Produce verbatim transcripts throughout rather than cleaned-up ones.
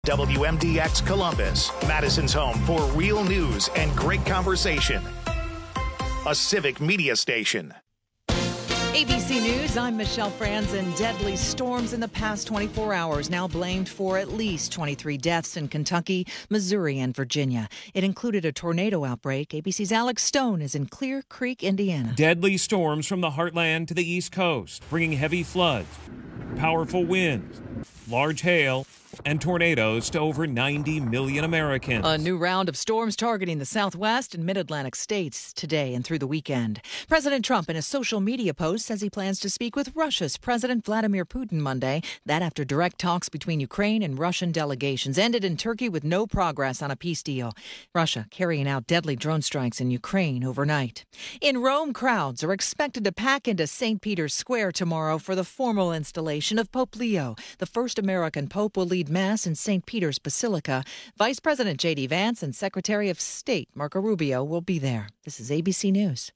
W M D X Columbus, Madison's home for real news and great conversation. A civic media station. A B C News, I'm Michelle Franzen. Deadly storms in the past twenty-four hours now blamed for at least twenty-three deaths in Kentucky, Missouri, and Virginia. It included a tornado outbreak. A B C's Alex Stone is in Clear Creek, Indiana. Deadly storms from the heartland to the East Coast, bringing heavy floods, powerful winds, large hail, and tornadoes to over ninety million Americans. A new round of storms targeting the Southwest and Mid-Atlantic states today and through the weekend. President Trump, in a social media post, says he plans to speak with Russia's President Vladimir Putin Monday. That after direct talks between Ukraine and Russian delegations ended in Turkey with no progress on a peace deal. Russia carrying out deadly drone strikes in Ukraine overnight. In Rome, crowds are expected to pack into Saint Peter's Square tomorrow for the formal installation of Pope Leo. The first American pope will lead Mass in Saint Peter's Basilica. Vice President J D Vance and Secretary of State Marco Rubio will be there. This is A B C News.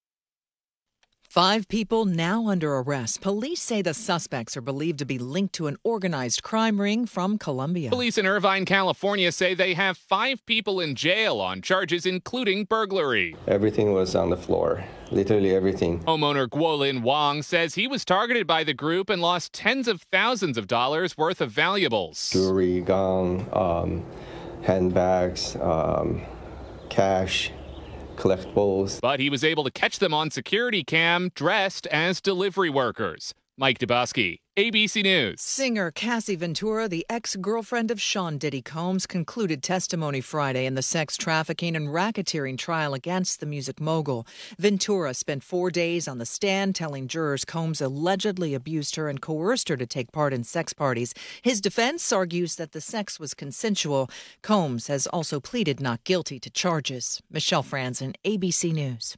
Five people now under arrest. Police say the suspects are believed to be linked to an organized crime ring from Colombia. Police in Irvine, California say they have five people in jail on charges including burglary. Everything was on the floor. Literally everything. Homeowner Guolin Wong says he was targeted by the group and lost tens of thousands of dollars worth of valuables. Jewelry, gone, um, handbags, um, cash, collectibles. But he was able to catch them on security cam dressed as delivery workers. Mike Dubosky, A B C News. Singer Cassie Ventura, the ex-girlfriend of Sean Diddy Combs, concluded testimony Friday in the sex trafficking and racketeering trial against the music mogul. Ventura spent four days on the stand telling jurors Combs allegedly abused her and coerced her to take part in sex parties. His defense argues that the sex was consensual. Combs has also pleaded not guilty to charges. Michelle Franzen, A B C News.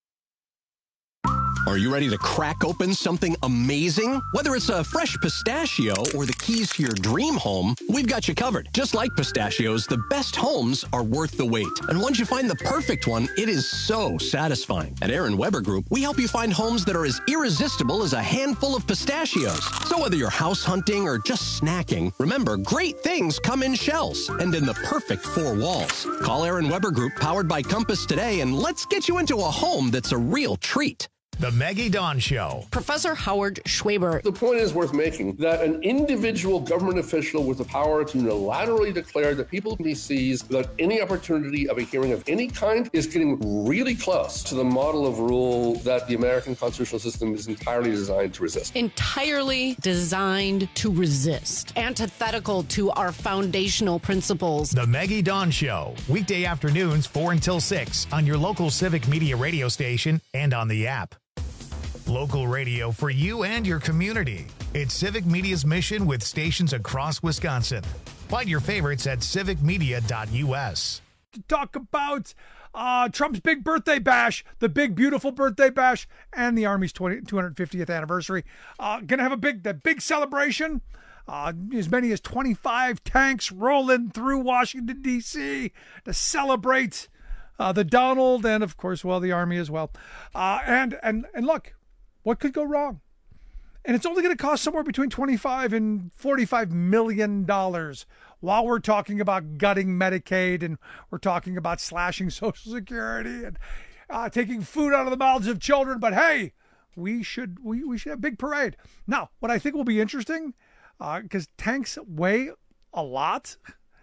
Are you ready to crack open something amazing? Whether it's a fresh pistachio or the keys to your dream home, we've got you covered. Just like pistachios, the best homes are worth the wait. And once you find the perfect one, it is so satisfying. At Aaron Weber Group, we help you find homes that are as irresistible as a handful of pistachios. So whether you're house hunting or just snacking, remember, great things come in shells and in the perfect four walls. Call Aaron Weber Group, powered by Compass, today, and let's get you into a home that's a real treat. The Maggie Dawn Show. Professor Howard Schwaber. The point is worth making that an individual government official with the power to unilaterally declare that people he sees without any opportunity of a hearing of any kind is getting really close to the model of rule that the American constitutional system is entirely designed to resist. Entirely designed to resist. Antithetical to our foundational principles. The Maggie Dawn Show. Weekday afternoons, four until six on your local civic media radio station and on the app. Local radio for you and your community. It's Civic Media's mission with stations across Wisconsin. Find your favorites at civic media dot u s. To talk about uh, Trump's big birthday bash, the big, beautiful birthday bash, and the Army's two hundred fiftieth anniversary. Uh, gonna have a big, the big celebration. Uh, as many as twenty-five tanks rolling through Washington, D C to celebrate uh, the Donald and, of course, well, the Army as well. Uh, and, and, and look, what could go wrong? And it's only going to cost somewhere between twenty-five and forty-five million dollars while we're talking about gutting Medicaid and we're talking about slashing Social Security and uh, taking food out of the mouths of children. But hey, we should we, we should have a big parade. Now, what I think will be interesting, because uh, tanks weigh a lot,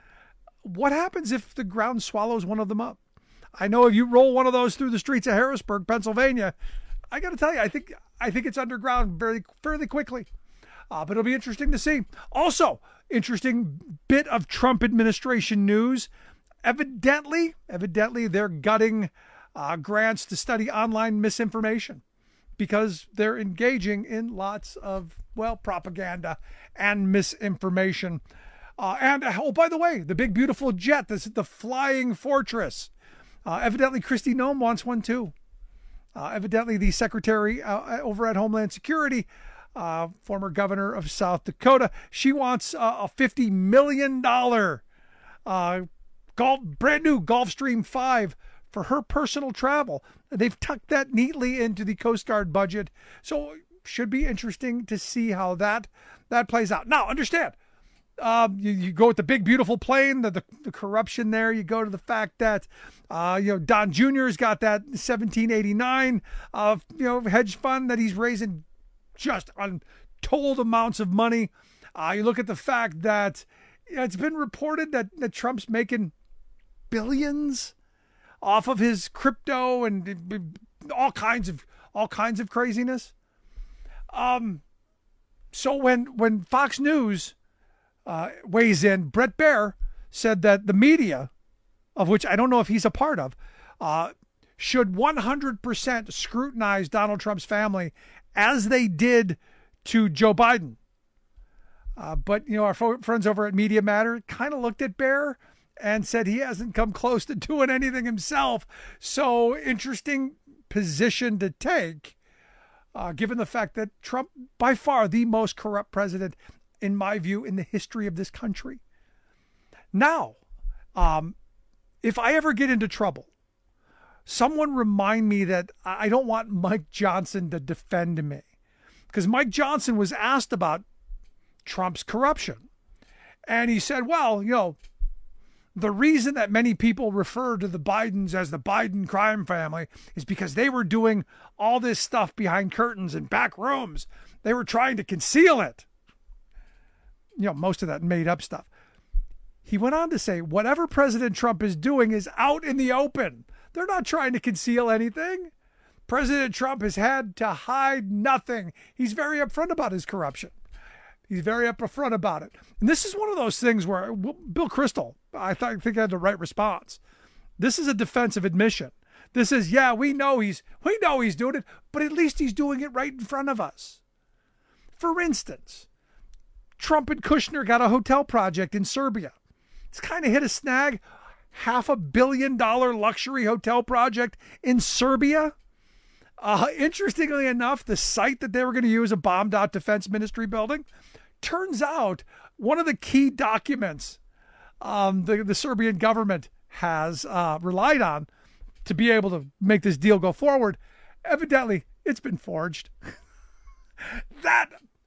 what happens if the ground swallows one of them up? I know if you roll one of those through the streets of Harrisburg, Pennsylvania, I got to tell you, I think I think it's underground very fairly quickly. Uh, but it'll be interesting to see. Also, interesting bit of Trump administration news. Evidently, evidently they're gutting uh, grants to study online misinformation because they're engaging in lots of, well, propaganda and misinformation. Uh, and, oh, by the way, the big, beautiful jet, this is the Flying Fortress. Uh, evidently, Kristi Noem wants one, too. Uh, evidently, the secretary uh, over at Homeland Security, uh, former governor of South Dakota, she wants uh, a fifty million dollars uh, golf, brand new Gulfstream five for her personal travel. They've tucked that neatly into the Coast Guard budget. So should be interesting to see how that, that plays out. Now, understand, Uh, you, you go with the big, beautiful plane, the, the, the corruption there. You go to the fact that, uh, you know, Don Junior's got that seventeen eighty-nine, uh, you know, hedge fund that he's raising just untold amounts of money. Uh, you look at the fact that you know, it's been reported that, that Trump's making billions off of his crypto and all kinds of all kinds of craziness. Um, so when when Fox News Uh, weighs in, Bret Baier said that the media, of which I don't know if he's a part of, uh, should one hundred percent scrutinize Donald Trump's family as they did to Joe Biden. Uh, but, you know, our fo- friends over at Media Matter kind of looked at Baier and said he hasn't come close to doing anything himself. So interesting position to take, uh, given the fact that Trump, by far the most corrupt president in my view, in the history of this country. Now, um, if I ever get into trouble, someone remind me that I don't want Mike Johnson to defend me. Because Mike Johnson was asked about Trump's corruption. And he said, well, you know, the reason that many people refer to the Bidens as the Biden crime family is because they were doing all this stuff behind curtains and back rooms. They were trying to conceal it. You know, most of that made up stuff. He went on to say, whatever President Trump is doing is out in the open. They're not trying to conceal anything. President Trump has had to hide nothing. He's very upfront about his corruption. He's very upfront about it. And this is one of those things where Bill Kristol, I, th- I think, had the right response. This is a defensive admission. This is, yeah, we know he's we know he's doing it, but at least he's doing it right in front of us. For instance, Trump and Kushner got a hotel project in Serbia. It's kind of hit a snag. Half a billion dollar luxury hotel project in Serbia. Uh, interestingly enough, the site that they were going to use, a bombed out defense ministry building, turns out one of the key documents um, the, the Serbian government has uh, relied on to be able to make this deal go forward. Evidently, it's been forged. that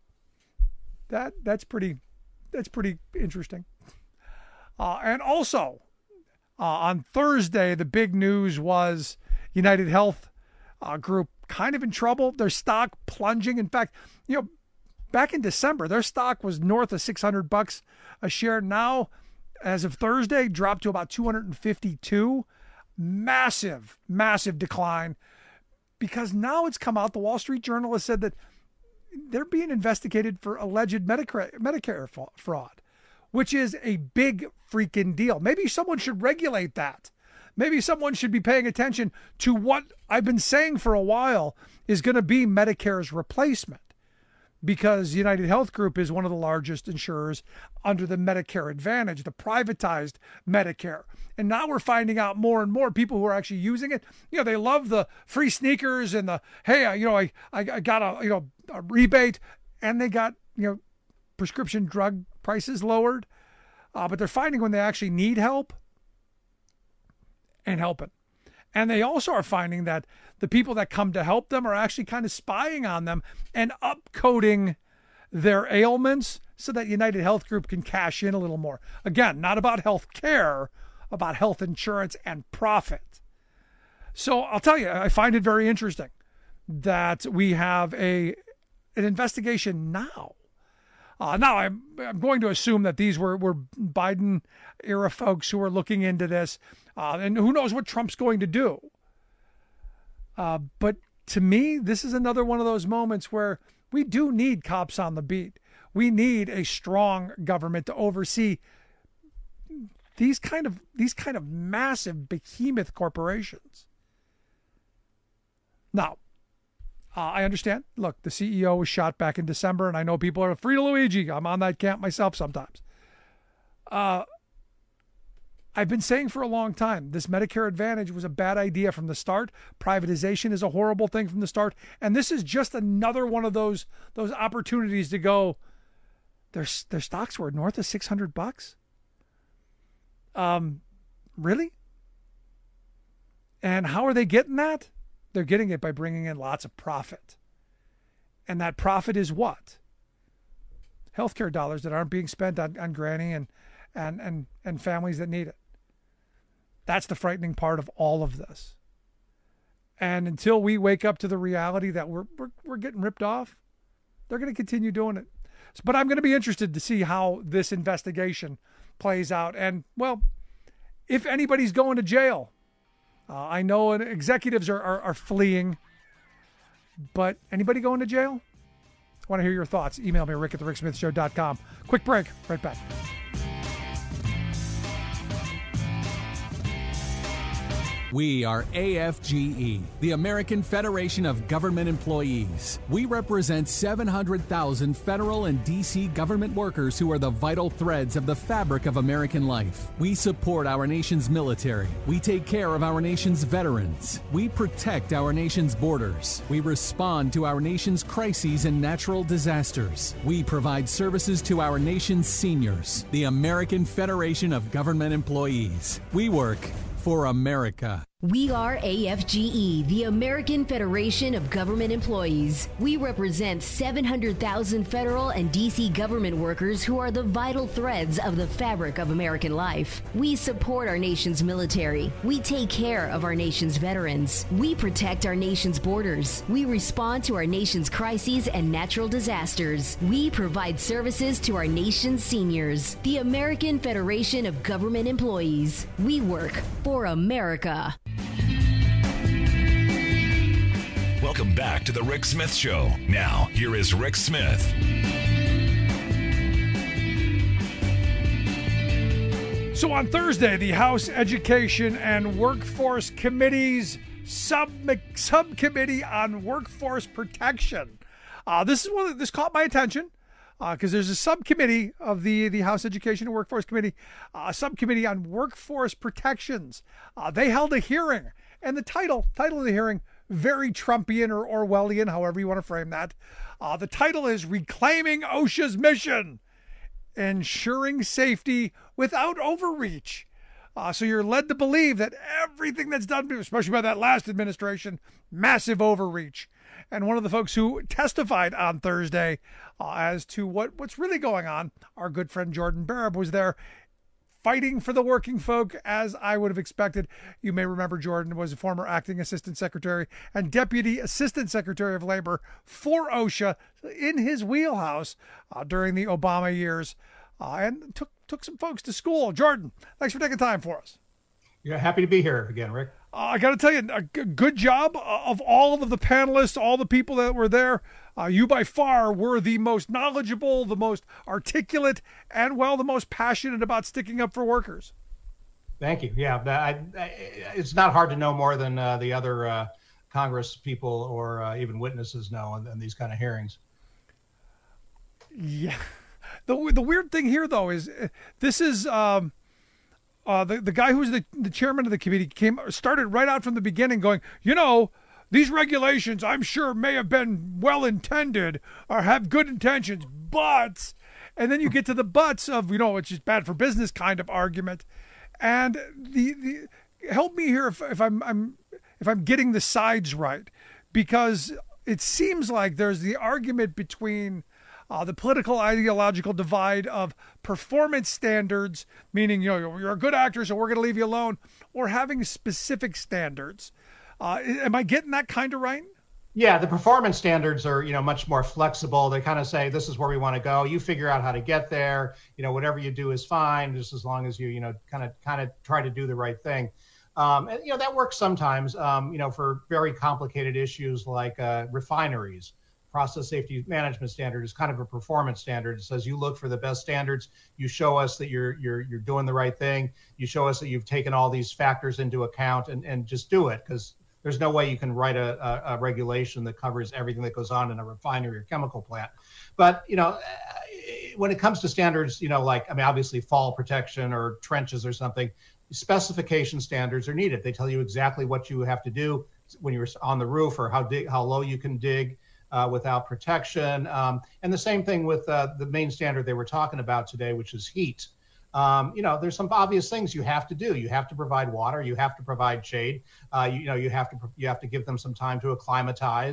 That that's pretty, that's pretty interesting. Uh, and also, uh, on Thursday, the big news was United Health uh, Group kind of in trouble. Their stock plunging. In fact, you know, back in December, their stock was north of six hundred bucks a share. Now, as of Thursday, dropped to about two hundred fifty-two. Massive, massive decline, because now it's come out. The Wall Street Journal has said that they're being investigated for alleged Medicare, Medicare fraud, which is a big freaking deal. Maybe someone should regulate that. Maybe someone should be paying attention to what I've been saying for a while is going to be Medicare's replacement, because United Health Group is one of the largest insurers under the Medicare Advantage, the privatized Medicare. And now we're finding out more and more people who are actually using it. You know, they love the free sneakers and the, hey, you know, I, I got a, you know, a rebate, and they got, you know, prescription drug prices lowered. Uh, but they're finding when they actually need help and helping. And they also are finding that the people that come to help them are actually kind of spying on them and upcoding their ailments so that United Health Group can cash in a little more. Again, not about health care, about health insurance and profit. So I'll tell you, I find it very interesting that we have a an investigation now. Uh, now, I'm, I'm going to assume that these were, were Biden-era folks who are looking into this. Uh, and who knows what Trump's going to do. Uh, but to me, this is another one of those moments where we do need cops on the beat. We need a strong government to oversee these kind of these kind of massive behemoth corporations. Now, uh, I understand. Look, the C E O was shot back in December, and I know people are free to Luigi. I'm on that camp myself sometimes. Uh, I've been saying for a long time, this Medicare Advantage was a bad idea from the start. Privatization is a horrible thing from the start. And this is just another one of those those opportunities to go, their, their stocks were north of six hundred bucks. Um, really? And how are they getting that? They're getting it by bringing in lots of profit. And that profit is what? healthcare dollars that aren't being spent on, on Granny and, and, and, and families that need it. That's the frightening part of all of this. And until we wake up to the reality that we're we're, we're getting ripped off, they're going to continue doing it. But I'm going to be interested to see how this investigation plays out. And, well, if anybody's going to jail, uh, I know executives are, are, are fleeing, but anybody going to jail? I want to hear your thoughts. Email me, rick at the rick smith show dot com. Quick break. Right back. We are A F G E, the American Federation of Government Employees. We represent seven hundred thousand federal and D C government workers who are the vital threads of the fabric of American life. We support our nation's military. We take care of our nation's veterans. We protect our nation's borders. We respond to our nation's crises and natural disasters. We provide services to our nation's seniors. The American Federation of Government Employees. We work for America. We are A F G E, the American Federation of Government Employees. We represent seven hundred thousand federal and D C government workers who are the vital threads of the fabric of American life. We support our nation's military. We take care of our nation's veterans. We protect our nation's borders. We respond to our nation's crises and natural disasters. We provide services to our nation's seniors. The American Federation of Government Employees. We work for America. Welcome back to the Rick Smith Show. Now, here is Rick Smith. So on Thursday, the House Education and Workforce Committee's sub subcommittee on workforce protection. Uh, this is one. This caught my attention because uh, there's a subcommittee of the the House Education and Workforce Committee, a uh, subcommittee on workforce protections. Uh, they held a hearing, and the title title of the hearing, very Trumpian or Orwellian, however you want to frame that. Uh, the title is Reclaiming OSHA's Mission, Ensuring Safety Without Overreach. Uh, so you're led to believe that everything that's done, especially by that last administration, massive overreach. And one of the folks who testified on Thursday uh, as to what, what's really going on, our good friend Jordan Barab was there fighting for the working folk, as I would have expected. You may remember Jordan was a former acting assistant secretary and deputy assistant secretary of labor for OSHA in his wheelhouse uh, during the Obama years, uh, and took took some folks to school. Jordan, thanks for taking time for us. Yeah, happy to be here again, Rick. Uh, I got to tell you, a g- good job of all of the panelists, all the people that were there. Uh, you by far were the most knowledgeable, the most articulate, and, well, the most passionate about sticking up for workers. Thank you. Yeah, I, I, it's not hard to know more than uh, the other uh, Congress people or uh, even witnesses know in, in these kind of hearings. Yeah. The, the weird thing here, though, is uh, this is um, uh, the, the guy who's the, the chairman of the committee came started right out from the beginning going, you know, these regulations, I'm sure, may have been well-intended or have good intentions, but, and then you get to the buts of, you know, it's just bad for business kind of argument. And the, the help me here if, if I'm, I'm if I'm getting the sides right, because it seems like there's the argument between uh, the political ideological divide of performance standards, meaning, you know, you're a good actor, so we're going to leave you alone, or having specific standards. Uh, am I getting that kind of right? Yeah, the performance standards are, you know, much more flexible. They kind of say, this is where we want to go. You figure out how to get there. You know, whatever you do is fine, just as long as you, you know, kind of kind of try to do the right thing. Um, and, you know, that works sometimes, um, you know, for very complicated issues like uh, refineries. Process safety management standard is kind of a performance standard. It says you look for the best standards. You show us that you're you're you're doing the right thing. You show us that you've taken all these factors into account, and, and just do it, because there's no way you can write a, a, a regulation that covers everything that goes on in a refinery or chemical plant. But, you know, when it comes to standards, you know, like, I mean, obviously fall protection or trenches or something, specification standards are needed. They tell you exactly what you have to do when you're on the roof, or how dig, how low you can dig uh, without protection. Um, and the same thing with uh, the main standard they were talking about today, which is heat. Um, you know, there's some obvious things you have to do. You have to provide water. You have to provide shade. Uh, you, you know, you have to you have to give them some time to acclimatize.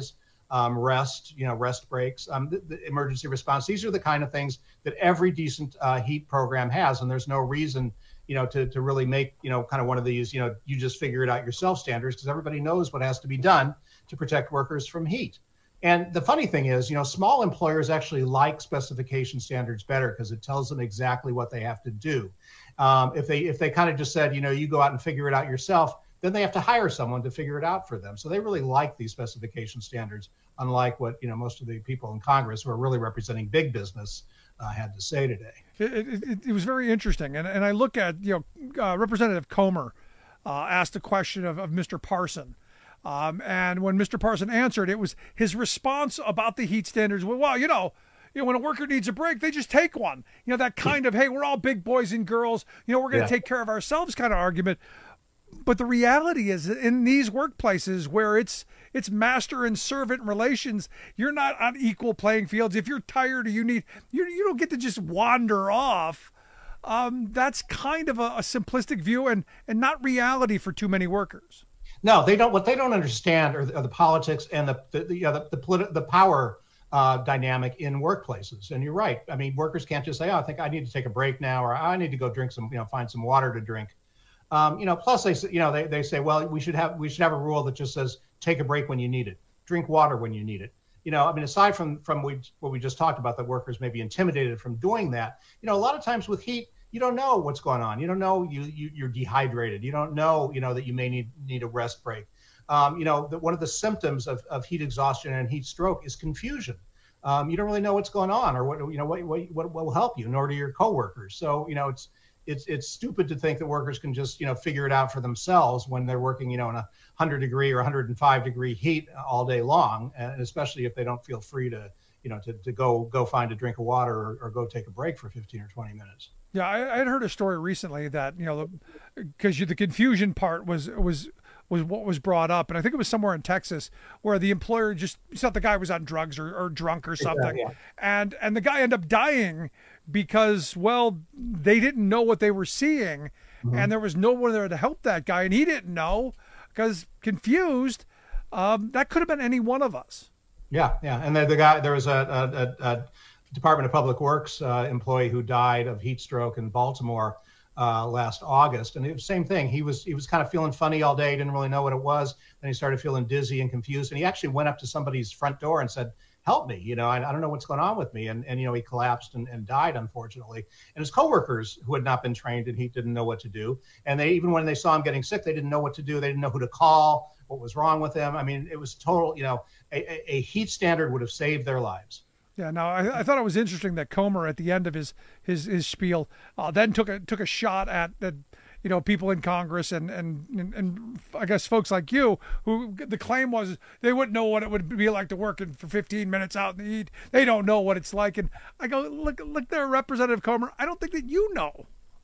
um, rest, you know, rest breaks, um, the, the emergency response. These are the kind of things that every decent uh, heat program has, and there's no reason, you know, to to really make, you know, kind of one of these, you know, you just figure it out yourself standards, because everybody knows what has to be done to protect workers from heat. And the funny thing is, you know, small employers actually like specification standards better because it tells them exactly what they have to do. Um, if they if they kind of just said, you know, you go out and figure it out yourself, then they have to hire someone to figure it out for them. So they really like these specification standards, unlike what, you know, most of the people in Congress who are really representing big business uh, had to say today. It, it, it was very interesting. And, and I look at, you know, uh, Representative Comer uh, asked a question of, of Mister Parson. Um, and when Mister Parson answered, it was his response about the heat standards. Well, well, you know, you know, when a worker needs a break, they just take one. You know, that kind of, hey, we're all big boys and girls. You know, we're going to yeah. take care of ourselves kind of argument. But the reality is, in these workplaces where it's it's master and servant relations, you're not on equal playing fields. If you're tired or you need, you you don't get to just wander off. Um, that's kind of a, a simplistic view and and not reality for too many workers. No, they don't. What they don't understand are the, are the politics and the the the, uh, the, the, politi- the power uh, dynamic in workplaces. And you're right. I mean, workers can't just say, "Oh, I think I need to take a break now," or "I need to go drink some, you know, find some water to drink." Um, you know, plus they, you know, they, they say, well, we should have we should have a rule that just says take a break when you need it, drink water when you need it. You know, I mean, aside from from we, what we just talked about, that workers may be intimidated from doing that. You know, a lot of times with heat, you don't know what's going on. You don't know you, you you're dehydrated. You don't know, you know, that you may need need a rest break. Um, you know, that one of the symptoms of, of heat exhaustion and heat stroke is confusion. Um, you don't really know what's going on or what you know what what what will help you, nor do your coworkers. So you know, it's it's it's stupid to think that workers can just you know figure it out for themselves when they're working you know in a hundred degree or one hundred five degree heat all day long, and especially if they don't feel free to you know to to go go find a drink of water or, or go take a break for fifteen or twenty minutes. Yeah, I, I had heard a story recently that, you know, because the confusion part was was was what was brought up, and I think it was somewhere in Texas where the employer just thought the guy was on drugs or, or drunk or something, yeah, yeah. and and the guy ended up dying because, well, they didn't know what they were seeing, mm-hmm. and there was no one there to help that guy, and he didn't know because confused. Um, that could have been any one of us. Yeah, yeah, and the, the guy there was a. a, a Department of Public Works uh, employee who died of heat stroke in Baltimore uh, last August, and it was the same thing. He was he was kind of feeling funny all day, didn't really know what it was. Then he started feeling dizzy and confused, and he actually went up to somebody's front door and said, "Help me! You know, I, I don't know what's going on with me." And and you know, he collapsed and, and died, unfortunately. And his coworkers, who had not been trained in heat, didn't know what to do. And they even when they saw him getting sick, they didn't know what to do. They didn't know who to call, what was wrong with him. I mean, it was total. You know, a, a, a heat standard would have saved their lives. Yeah, no, I, I thought it was interesting that Comer at the end of his his, his spiel uh, then took a took a shot at, at you know people in Congress and, and and and I guess folks like you who the claim was they wouldn't know what it would be like to work in for fifteen minutes out in the heat. They don't know what it's like, and I go look look there, Representative Comer. I don't think that you know.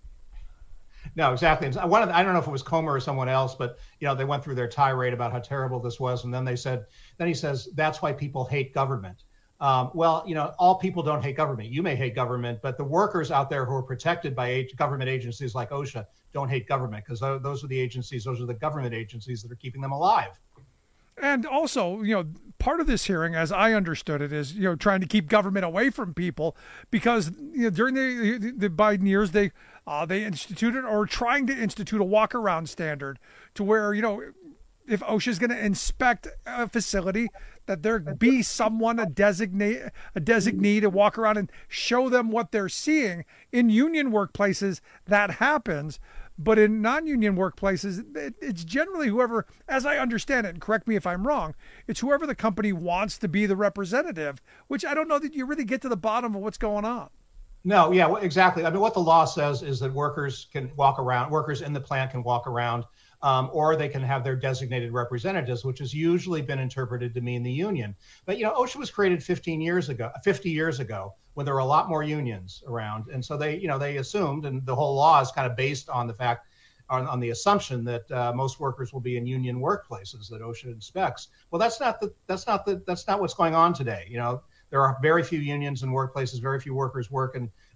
No, exactly. One of the, I don't know if it was Comer or someone else, but you know they went through their tirade about how terrible this was, and then they said, then he says that's why people hate government. Um, well, you know, all people don't hate government. You may hate government, but the workers out there who are protected by age, government agencies like OSHA don't hate government because those are the agencies, those are the government agencies that are keeping them alive. And also, you know, part of this hearing, as I understood it, is, you know, trying to keep government away from people because, you know, during the the Biden years, they uh, they instituted or trying to institute a walk around standard to where, you know, if OSHA is going to inspect a facility, that there be someone, a designate, a designee to walk around and show them what they're seeing. In union workplaces, that happens. But in non-union workplaces, it's generally whoever, as I understand it, and correct me if I'm wrong, it's whoever the company wants to be the representative, which I don't know that you really get to the bottom of what's going on. No, yeah, exactly. I mean, what the law says is that workers can walk around, workers in the plant can walk around, um, or they can have their designated representatives, which has usually been interpreted to mean the union. But, you know, OSHA was created fifteen years ago, fifty years ago, when there were a lot more unions around. And so they, you know, they assumed, and the whole law is kind of based on the fact, on, on the assumption that uh, most workers will be in union workplaces that OSHA inspects. Well, that's not the, that's not the, that's not what's going on today. You know, there are very few unions in workplaces, very few workers work in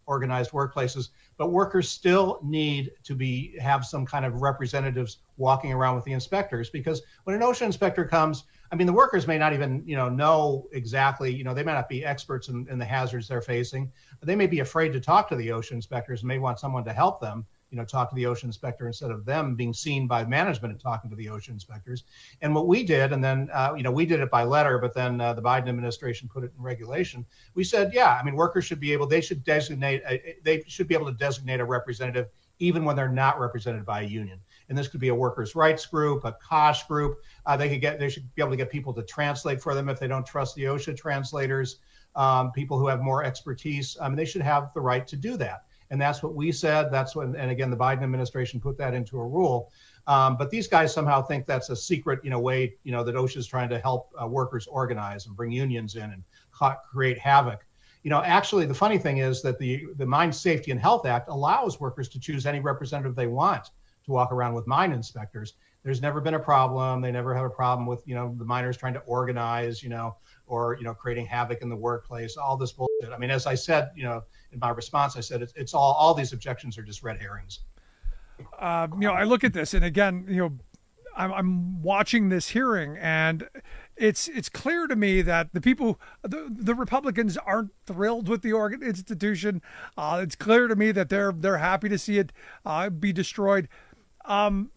organized workplaces. But workers still need to be have some kind of representatives walking around with the inspectors, because when an OSHA inspector comes, I mean, the workers may not even, you know, know exactly, you know, they may not be experts in, in the hazards they're facing. They may be afraid to talk to the OSHA inspectors and may want someone to help them, you know, talk to the OSHA inspector instead of them being seen by management and talking to the OSHA inspectors. And what we did, and then, uh, you know, we did it by letter, but then uh, the Biden administration put it in regulation. We said, yeah, I mean, workers should be able, they should designate, a, they should be able to designate a representative even when they're not represented by a union. And this could be a workers' rights group, a COSH group. Uh, they could get, they should be able to get people to translate for them if they don't trust the OSHA translators, um, people who have more expertise. I mean, they should have the right to do that. And that's what we said. That's when, and again, the Biden administration put that into a rule. Um, but these guys somehow think that's a secret, you know, way, you know, that OSHA is trying to help uh, workers organize and bring unions in and ca- create havoc. You know, actually, the funny thing is that the, the Mine Safety and Health Act allows workers to choose any representative they want to walk around with mine inspectors. There's never been a problem. They never have a problem with, you know, the miners trying to organize, you know, or, you know, creating havoc in the workplace, all this bullshit. I mean, as I said, you know, in my response, I said, it's, it's all, all these objections are just red herrings. Uh, you know, I look at this and again, you know, I'm, I'm watching this hearing and it's, it's clear to me that the people, the, the Republicans aren't thrilled with the organ institution. Uh, it's clear to me that they're, they're happy to see it uh, be destroyed. Um,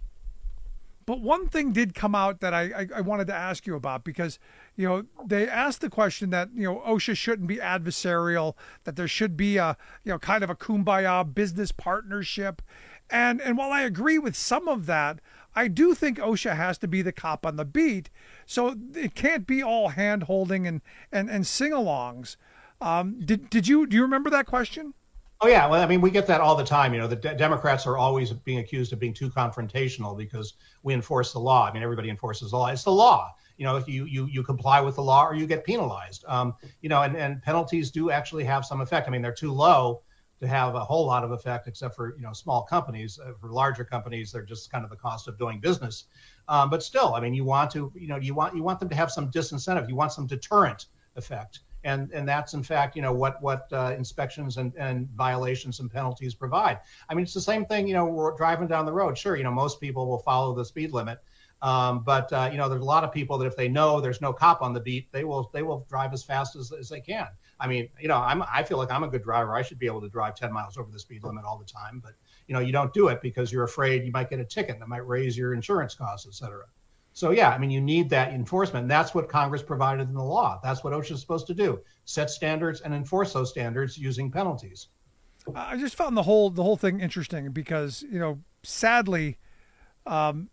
But one thing did come out that I, I, I wanted to ask you about, because, you know, they asked the question that, you know, OSHA shouldn't be adversarial, that there should be a, you know, kind of a kumbaya business partnership. And, and while I agree with some of that, I do think OSHA has to be the cop on the beat. So it can't be all hand holding and, and, and sing-alongs. Um, did, did you, do you remember that question? Oh, yeah. Well, I mean, we get that all the time. You know, the de- Democrats are always being accused of being too confrontational because we enforce the law. I mean, everybody enforces the law. It's the law. You know, if you you you comply with the law or you get penalized. Um, you know, and, and penalties do actually have some effect. I mean, they're too low to have a whole lot of effect, except for, you know, small companies. Uh, for larger companies, they're just kind of the cost of doing business. Um, but still, I mean, you want to, you know, you want you want them to have some disincentive. You want some deterrent effect. And and that's, in fact, you know, what what uh, inspections and, and violations and penalties provide. I mean, it's the same thing, you know, we're driving down the road. Sure, you know, most people will follow the speed limit. Um, but, uh, you know, there's a lot of people that if they know there's no cop on the beat, they will they will drive as fast as, as they can. I mean, you know, I'm I feel like I'm a good driver. I should be able to drive ten miles over the speed limit all the time. But, you know, you don't do it because you're afraid you might get a ticket that might raise your insurance costs, et cetera. So, yeah, I mean, you need that enforcement. And that's what Congress provided in the law. That's what OSHA is supposed to do, set standards and enforce those standards using penalties. I just found the whole the whole thing interesting because, you know, sadly, um,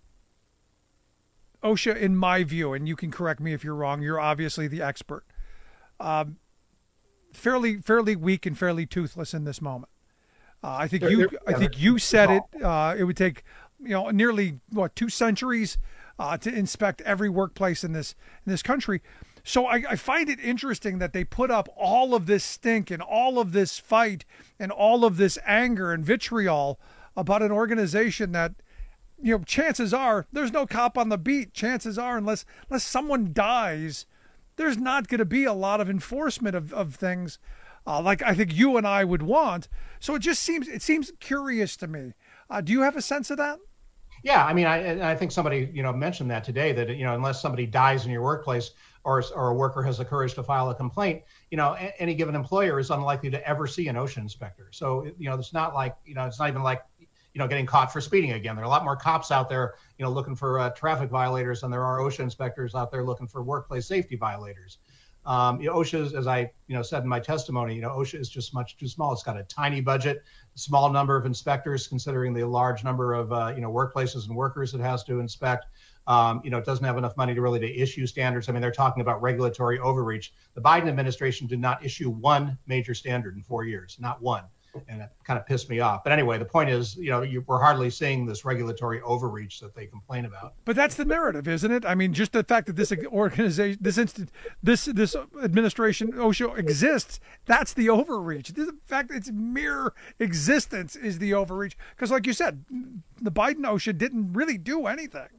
OSHA, in my view, and you can correct me if you're wrong, you're obviously the expert, um, fairly fairly weak and fairly toothless in this moment. Uh, I think you I think you said it. Uh, it would take, you know, nearly, what, two centuries Uh, to inspect every workplace in this in this country. So I, I find it interesting that they put up all of this stink and all of this fight and all of this anger and vitriol about an organization that, you know, chances are there's no cop on the beat. Chances are, unless unless someone dies, there's not going to be a lot of enforcement of, of things uh, like I think you and I would want. So it just seems it seems curious to me. Uh, do you have a sense of that? Yeah, I mean, I I think somebody, you know, mentioned that today, that, you know, unless somebody dies in your workplace or or a worker has the courage to file a complaint, you know, a, any given employer is unlikely to ever see an OSHA inspector. So, you know, it's not like, you know, it's not even like, you know, getting caught for speeding again. There are a lot more cops out there, you know, looking for uh, traffic violators than there are OSHA inspectors out there looking for workplace safety violators. Um, you know, OSHA, as I, you know, said in my testimony, you know, OSHA is just much too small. It's got a tiny budget, small number of inspectors, considering the large number of, uh, you know, workplaces and workers it has to inspect. Um, you know, it doesn't have enough money to really to issue standards. I mean, they're talking about regulatory overreach. The Biden administration did not issue one major standard in four years, not one. And it kind of pissed me off. But anyway, the point is, you know, you, we're hardly seeing this regulatory overreach that they complain about. But that's the narrative, isn't it? I mean, just the fact that this organization, this instant, this this administration, OSHA exists, that's the overreach. The fact that its mere existence is the overreach. Because, like you said, the Biden OSHA didn't really do anything.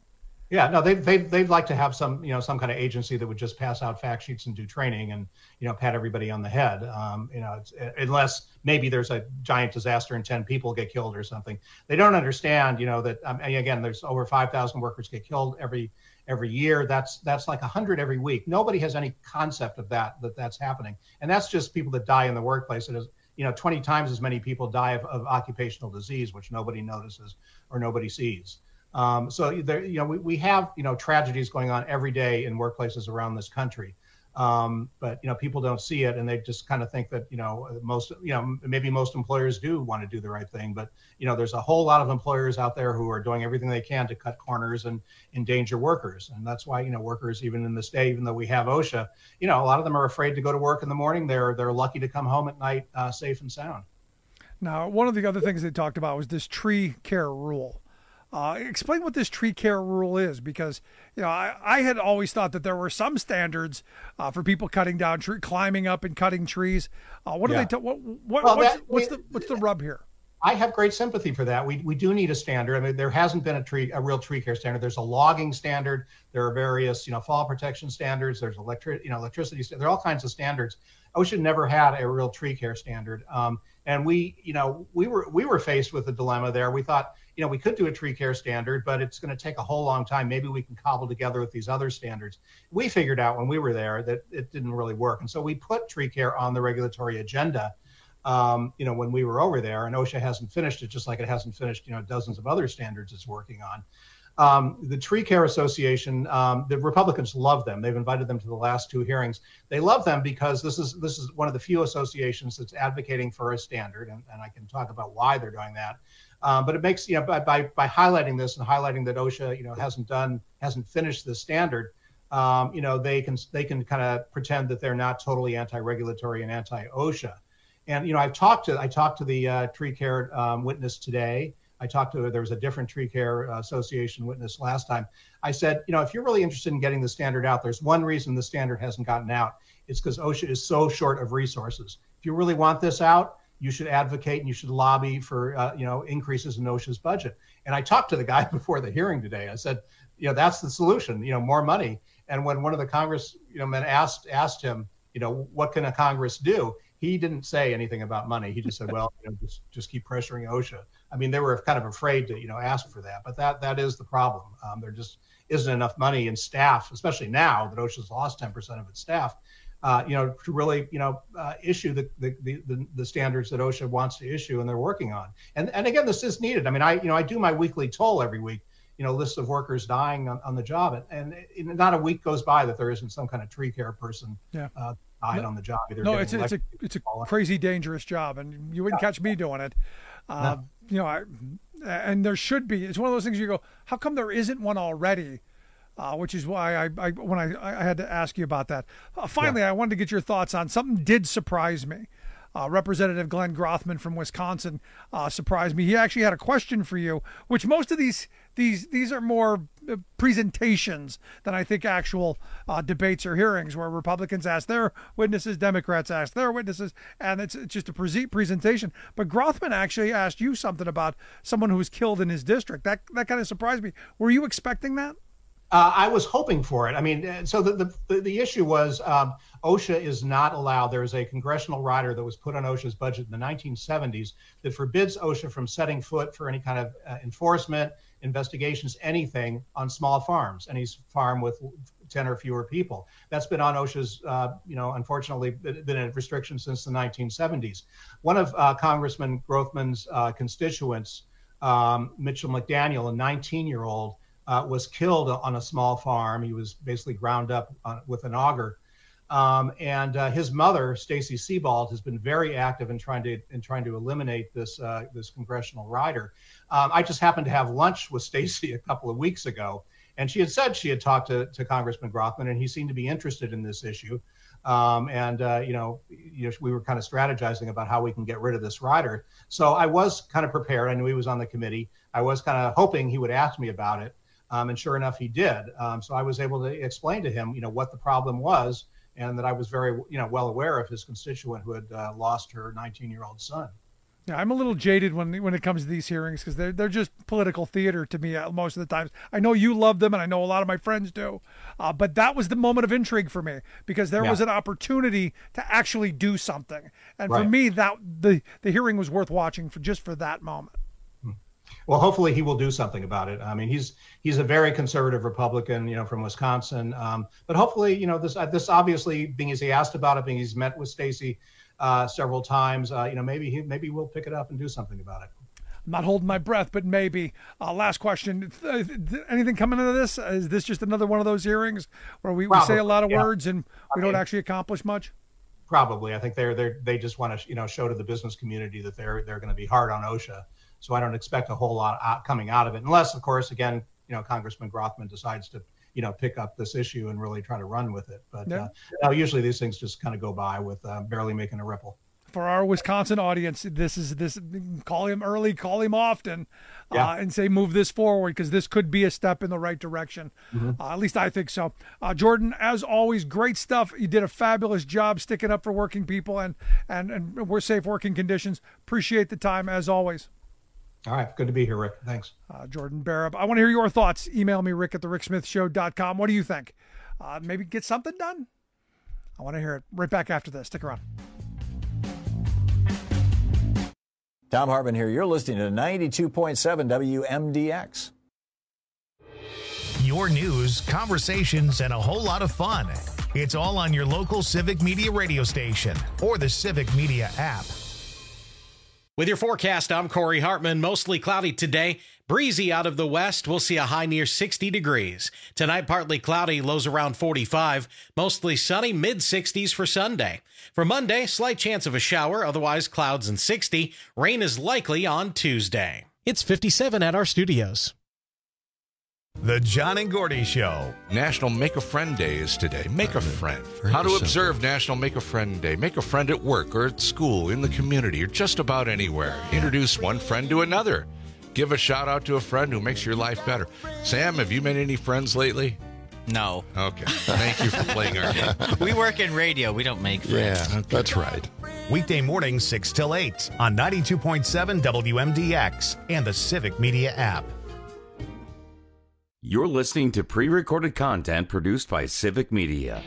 Yeah, no, they they they'd like to have some, you know, some kind of agency that would just pass out fact sheets and do training and, you know, pat everybody on the head. Um, you know, it's, unless maybe there's a giant disaster and ten people get killed or something. They don't understand, you know, that um, again, there's over five thousand workers get killed every every year. That's that's like one hundred every week. Nobody has any concept of that that that's happening, and that's just people that die in the workplace. It is, you know, twenty times as many people die of, of occupational disease, which nobody notices or nobody sees. Um, so there, you know, we, we have, you know, tragedies going on every day in workplaces around this country. Um, but, you know, people don't see it, and they just kind of think that, you know, most, you know, maybe most employers do want to do the right thing. But, you know, there's a whole lot of employers out there who are doing everything they can to cut corners and endanger workers. And that's why, you know, workers, even in this day, even though we have OSHA, you know, a lot of them are afraid to go to work in the morning. They're, they're lucky to come home at night uh, safe and sound. Now, one of the other things they talked about was this tree care rule. Uh, explain what this tree care rule is, because, you know, I, I had always thought that there were some standards uh, for people cutting down, tree, climbing up and cutting trees. Uh, what do yeah. they? T- what, what, well, what's, that, what's the what's the rub here? I have great sympathy for that. We we do need a standard. I mean, there hasn't been a tree a real tree care standard. There's a logging standard. There are various, you know, fall protection standards. There's electric, you know, electricity. There are all kinds of standards. OSHA never had a real tree care standard. Um, and we, you know, we were we were faced with a dilemma there. We thought, you know, we could do a tree care standard, but it's going to take a whole long time. Maybe we can cobble together with these other standards. We figured out when we were there that it didn't really work. And so we put tree care on the regulatory agenda, um, you know, when we were over there, and OSHA hasn't finished it, just like it hasn't finished, you know, dozens of other standards it's working on. Um, the Tree Care Association, um, the Republicans love them. They've invited them to the last two hearings. They love them because this is this is one of the few associations that's advocating for a standard, and, and I can talk about why they're doing that. Um, but it makes, you know, by, by by highlighting this and highlighting that OSHA, you know, hasn't done hasn't finished this standard, um, you know, they can they can kind of pretend that they're not totally anti-regulatory and anti-OSHA. And you know, I've talked to I talked to the uh, Tree Care um, witness today. I talked to, there was a different Tree Care Association witness last time. I said, you know, if you're really interested in getting the standard out, there's one reason the standard hasn't gotten out. It's because OSHA is so short of resources. If you really want this out, you should advocate and you should lobby for, uh, you know, increases in OSHA's budget. And I talked to the guy before the hearing today. I said, you know, that's the solution, you know, more money. And when one of the Congress, you know, men asked, asked him, you know, what can a Congress do? He didn't say anything about money. He just said, well, you know, just, just keep pressuring OSHA. I mean, they were kind of afraid to, you know, ask for that, but that that is the problem. Um, there just isn't enough money in staff, especially now that OSHA's lost ten percent of its staff, uh, you know, to really, you know, uh, issue the, the the the standards that OSHA wants to issue and they're working on. And and again, this is needed. I mean, I you know, I do my weekly toll every week, you know, lists of workers dying on, on the job, and, and not a week goes by that there isn't some kind of tree care person. Yeah. Uh, died on the job. Either no, it's a, it's a it's a crazy dangerous job, and you wouldn't yeah. catch me doing it. Uh, no. You know, I, and there should be. It's one of those things you go, how come there isn't one already? Uh, which is why I, I when I I had to ask you about that. Uh, finally, yeah. I wanted to get your thoughts on something. Did surprise me. Uh, Representative Glenn Grothman from Wisconsin uh, surprised me. He actually had a question for you, which most of these these these are more presentations than I think actual uh, debates or hearings, where Republicans ask their witnesses, Democrats ask their witnesses, and it's, it's just a pre- presentation. But Grothman actually asked you something about someone who was killed in his district. That that kind of surprised me. Were you expecting that? Uh, I was hoping for it. I mean, so the the, the issue was um, OSHA is not allowed. There is a congressional rider that was put on OSHA's budget in the nineteen seventies that forbids OSHA from setting foot for any kind of uh, enforcement, investigations, anything on small farms, any farm with ten or fewer people. That's been on OSHA's, uh, you know, unfortunately been a restriction since the nineteen seventies. One of uh, Congressman Grothman's uh, constituents, um, Mitchell McDaniel, a nineteen-year-old, Uh, was killed on a small farm. He was basically ground up uh, with an auger. Um, and uh, his mother, Stacy Sebald, has been very active in trying to in trying to eliminate this uh, this congressional rider. Um, I just happened to have lunch with Stacy a couple of weeks ago, and she had said she had talked to, to Congressman Grothman, and he seemed to be interested in this issue. Um, and uh, you know, you know, we were kind of strategizing about how we can get rid of this rider. So I was kind of prepared. I knew he was on the committee. I was kind of hoping he would ask me about it. Um, and sure enough, he did. Um, so I was able to explain to him, you know, what the problem was, and that I was very, you know, well aware of his constituent who had uh, lost her nineteen-year-old son. Yeah, I'm a little jaded when when it comes to these hearings because they're they're just political theater to me most of the times. I know you love them, and I know a lot of my friends do, uh, but that was the moment of intrigue for me because there yeah. was an opportunity to actually do something, and right. for me, that the the hearing was worth watching for just for that moment. Well, hopefully he will do something about it. I mean, he's he's a very conservative Republican, you know, from Wisconsin. Um, but hopefully, you know, this uh, this obviously being as he asked about it, being he's met with Stacey uh, several times, uh, you know, maybe he maybe we'll pick it up and do something about it. I'm not holding my breath, but maybe. Uh, last question: anything coming into this? Is this just another one of those hearings where we, we say a lot of yeah. words and we I don't mean, actually accomplish much? Probably. I think they're they they just want to you know show to the business community that they're they're going to be hard on OSHA. So I don't expect a whole lot out, coming out of it, unless, of course, again, you know, Congressman Grothman decides to, you know, pick up this issue and really try to run with it. But yeah. uh, you know, usually these things just kind of go by with uh, barely making a ripple. For our Wisconsin audience, this is this. Call him early, call him often, yeah. uh, and say move this forward because this could be a step in the right direction. Mm-hmm. Uh, at least I think so. Uh, Jordan, as always, great stuff. You did a fabulous job sticking up for working people and and and we're safe working conditions. Appreciate the time as always. All right. Good to be here, Rick. Thanks. Uh, Jordan Barab. I want to hear your thoughts. Email me, Rick at the rick smith show dot com. What do you think? Uh, maybe get something done? I want to hear it. Right back after this. Stick around. Tom Hartman here. You're listening to ninety-two point seven W M D X. Your news, conversations, and a whole lot of fun. It's all on your local Civic Media radio station or the Civic Media app. With your forecast, I'm Corey Hartman. Mostly cloudy today. Breezy out of the west. We'll see a high near sixty degrees. Tonight, partly cloudy, lows around forty-five. Mostly sunny, mid sixties for Sunday. For Monday, slight chance of a shower, otherwise clouds and sixty. Rain is likely on Tuesday. It's fifty-seven at our studios. The John and Gordy Show. National Make a Friend Day is today. Make a friend. How to observe National Make a Friend Day. Make a friend at work or at school, in the community, or just about anywhere. Introduce one friend to another. Give a shout out to a friend who makes your life better. Sam, have you made any friends lately? No. Okay. Thank you for playing our game. We work in radio. We don't make friends. Yeah, okay. That's right. Weekday mornings, six till eight on ninety-two point seven W M D X and the Civic Media app. You're listening to pre-recorded content produced by Civic Media.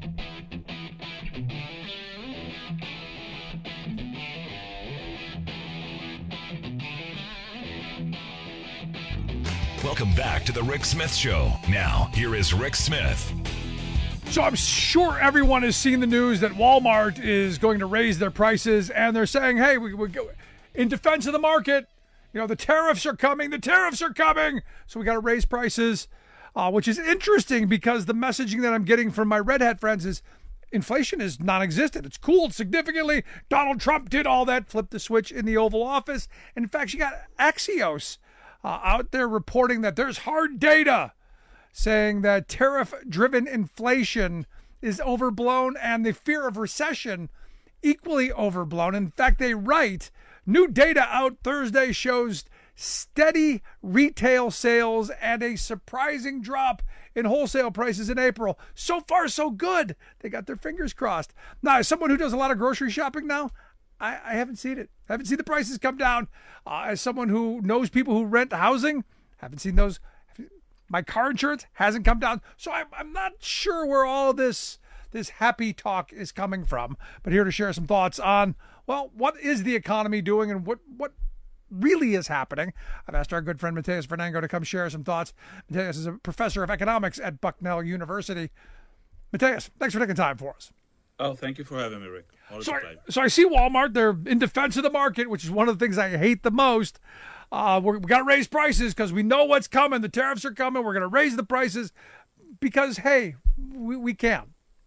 Welcome back to the Rick Smith Show. Now, here is Rick Smith. So I'm sure everyone has seen the news that Walmart is going to raise their prices, and they're saying, hey, we, we go in defense of the market. You know, the tariffs are coming. The tariffs are coming. So we got to raise prices, uh, which is interesting because the messaging that I'm getting from my Red Hat friends is inflation is non-existent. It's cooled significantly. Donald Trump did all that, flipped the switch in the Oval Office. And in fact, you got Axios uh, out there reporting that there's hard data saying that tariff-driven inflation is overblown and the fear of recession equally overblown. In fact, they write, new data out Thursday shows steady retail sales and a surprising drop in wholesale prices in April. So far, so good. They got their fingers crossed. Now, as someone who does a lot of grocery shopping now, I, I haven't seen it. I haven't seen the prices come down. Uh, as someone who knows people who rent housing, haven't seen those. My car insurance hasn't come down. So I'm, I'm not sure where all this this happy talk is coming from. But here to share some thoughts on, well, what is the economy doing and what, what really is happening? I've asked our good friend Mateus Fernango to come share some thoughts. Mateus is a professor of economics at Bucknell University. Mateus, thanks for taking time for us. Oh, thank you for having me, Rick. So I, so I see Walmart. They're in defense of the market, which is one of the things I hate the most. Uh, we're, we got to raise prices because we know what's coming. The tariffs are coming. We're going to raise the prices because, hey, we, we can.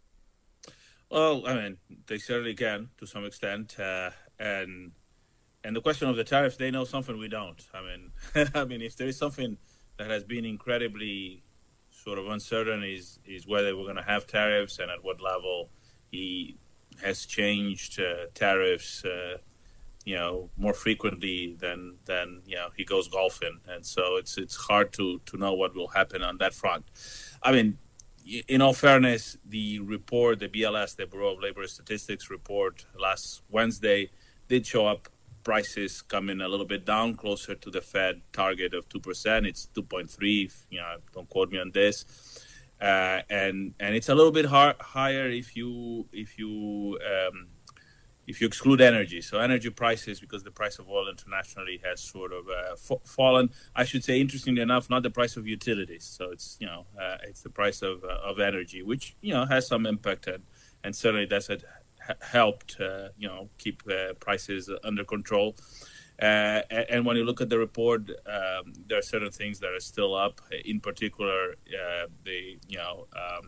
Well, I mean, they certainly can to some extent. Uh, and and the question of the tariffs, they know something we don't. I mean, I mean, if there is something that has been incredibly sort of uncertain is, is whether we're going to have tariffs and at what level. He has changed uh, tariffs, uh, you know, more frequently than than you know he goes golfing, and so it's it's hard to to know what will happen on that front. I mean, in all fairness, the report, the B L S, the Bureau of Labor Statistics report last Wednesday, did show up prices coming a little bit down, closer to the Fed target of two percent. It's two point three. You know, don't quote me on this. Uh, and and it's a little bit hard, higher if you if you um, if you exclude energy. So energy prices, because the price of oil internationally has sort of uh, f- fallen. I should say, interestingly enough, not the price of utilities. So it's you know uh, it's the price of uh, of energy, which you know has some impact, and, and certainly that's a, ha- helped uh, you know keep uh, prices under control. Uh, and when you look at the report, um, there are certain things that are still up. In particular, uh, the you know um,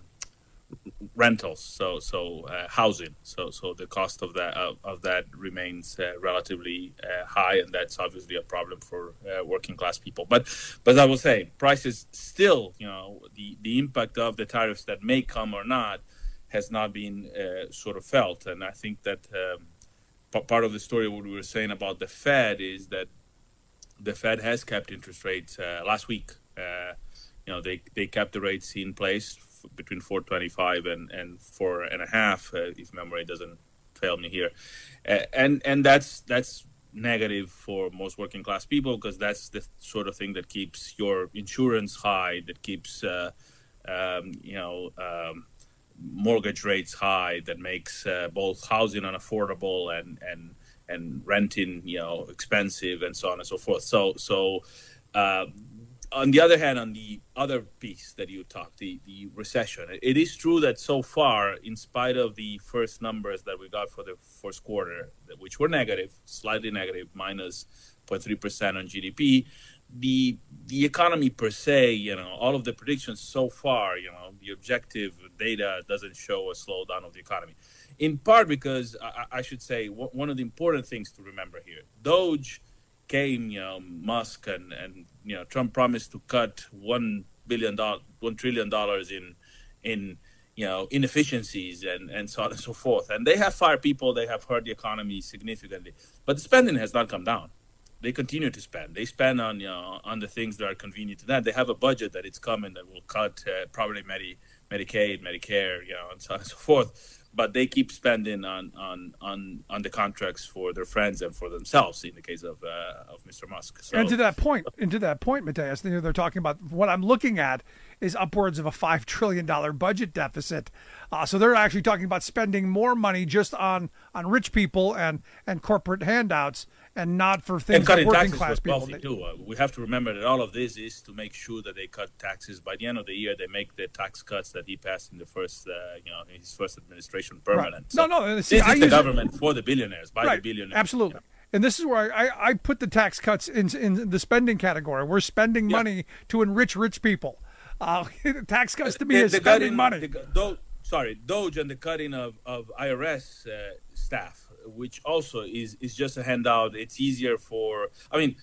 rentals, so so uh, housing. So so the cost of that of, of that remains uh, relatively uh, high, and that's obviously a problem for uh, working class people. But but I will say, prices still, you know, the the impact of the tariffs that may come or not has not been uh, sort of felt, and I think that. Um, Part of the story, what we were saying about the Fed, is that the Fed has kept interest rates uh, last week. Uh, you know, they they kept the rates in place f- between four twenty-five and, and four and a half, uh, if memory doesn't fail me here, uh, and and that's that's negative for most working class people, because that's the sort of thing that keeps your insurance high, that keeps uh, um, you know. Um, mortgage rates high, that makes uh, both housing unaffordable and and and renting you know expensive, and so on and so forth. So so uh, on the other hand, on the other piece that you talked, the the recession, it is true that so far, in spite of the first numbers that we got for the first quarter, which were negative, slightly negative, minus zero point three percent on G D P, the the economy per se, you know, all of the predictions so far, you know, the objective data doesn't show a slowdown of the economy. In part because, I, I should say, w- one of the important things to remember here, Doge came, you know, Musk and, and you know, Trump promised to cut one billion dollars, one trillion dollars in, in you know, inefficiencies and, and so on and so forth. And they have fired people, they have hurt the economy significantly. But the spending has not come down. They continue to spend. They spend on you know on the things that are convenient to them. They have a budget that it's coming that will cut uh, probably Medi- Medicaid, Medicare, you know, and so on and so forth. But they keep spending on on, on, on the contracts for their friends and for themselves. In the case of uh, of Mister Musk. So, and to that point, and to that point, Mateus, they're talking about what I'm looking at is upwards of a five trillion dollar budget deficit. Uh, so they're actually talking about spending more money just on on rich people and and corporate handouts, and not for things that working class people need. Too. Uh, we have to remember that all of this is to make sure that they cut taxes. By the end of the year, they make the tax cuts that he passed in the first, uh, you know, in his first administration permanent. Right. So no, no. See, this I is the use government it, for the billionaires, by right, the billionaires. Absolutely. Yeah. And this is where I, I, I put the tax cuts in in the spending category. We're spending yeah. money to enrich rich people. Uh, tax cuts to me the, is the spending cutting, money. The, Do, sorry, Doge and the cutting of, of I R S uh, staff, which also is, is just a handout. It's easier for, I mean,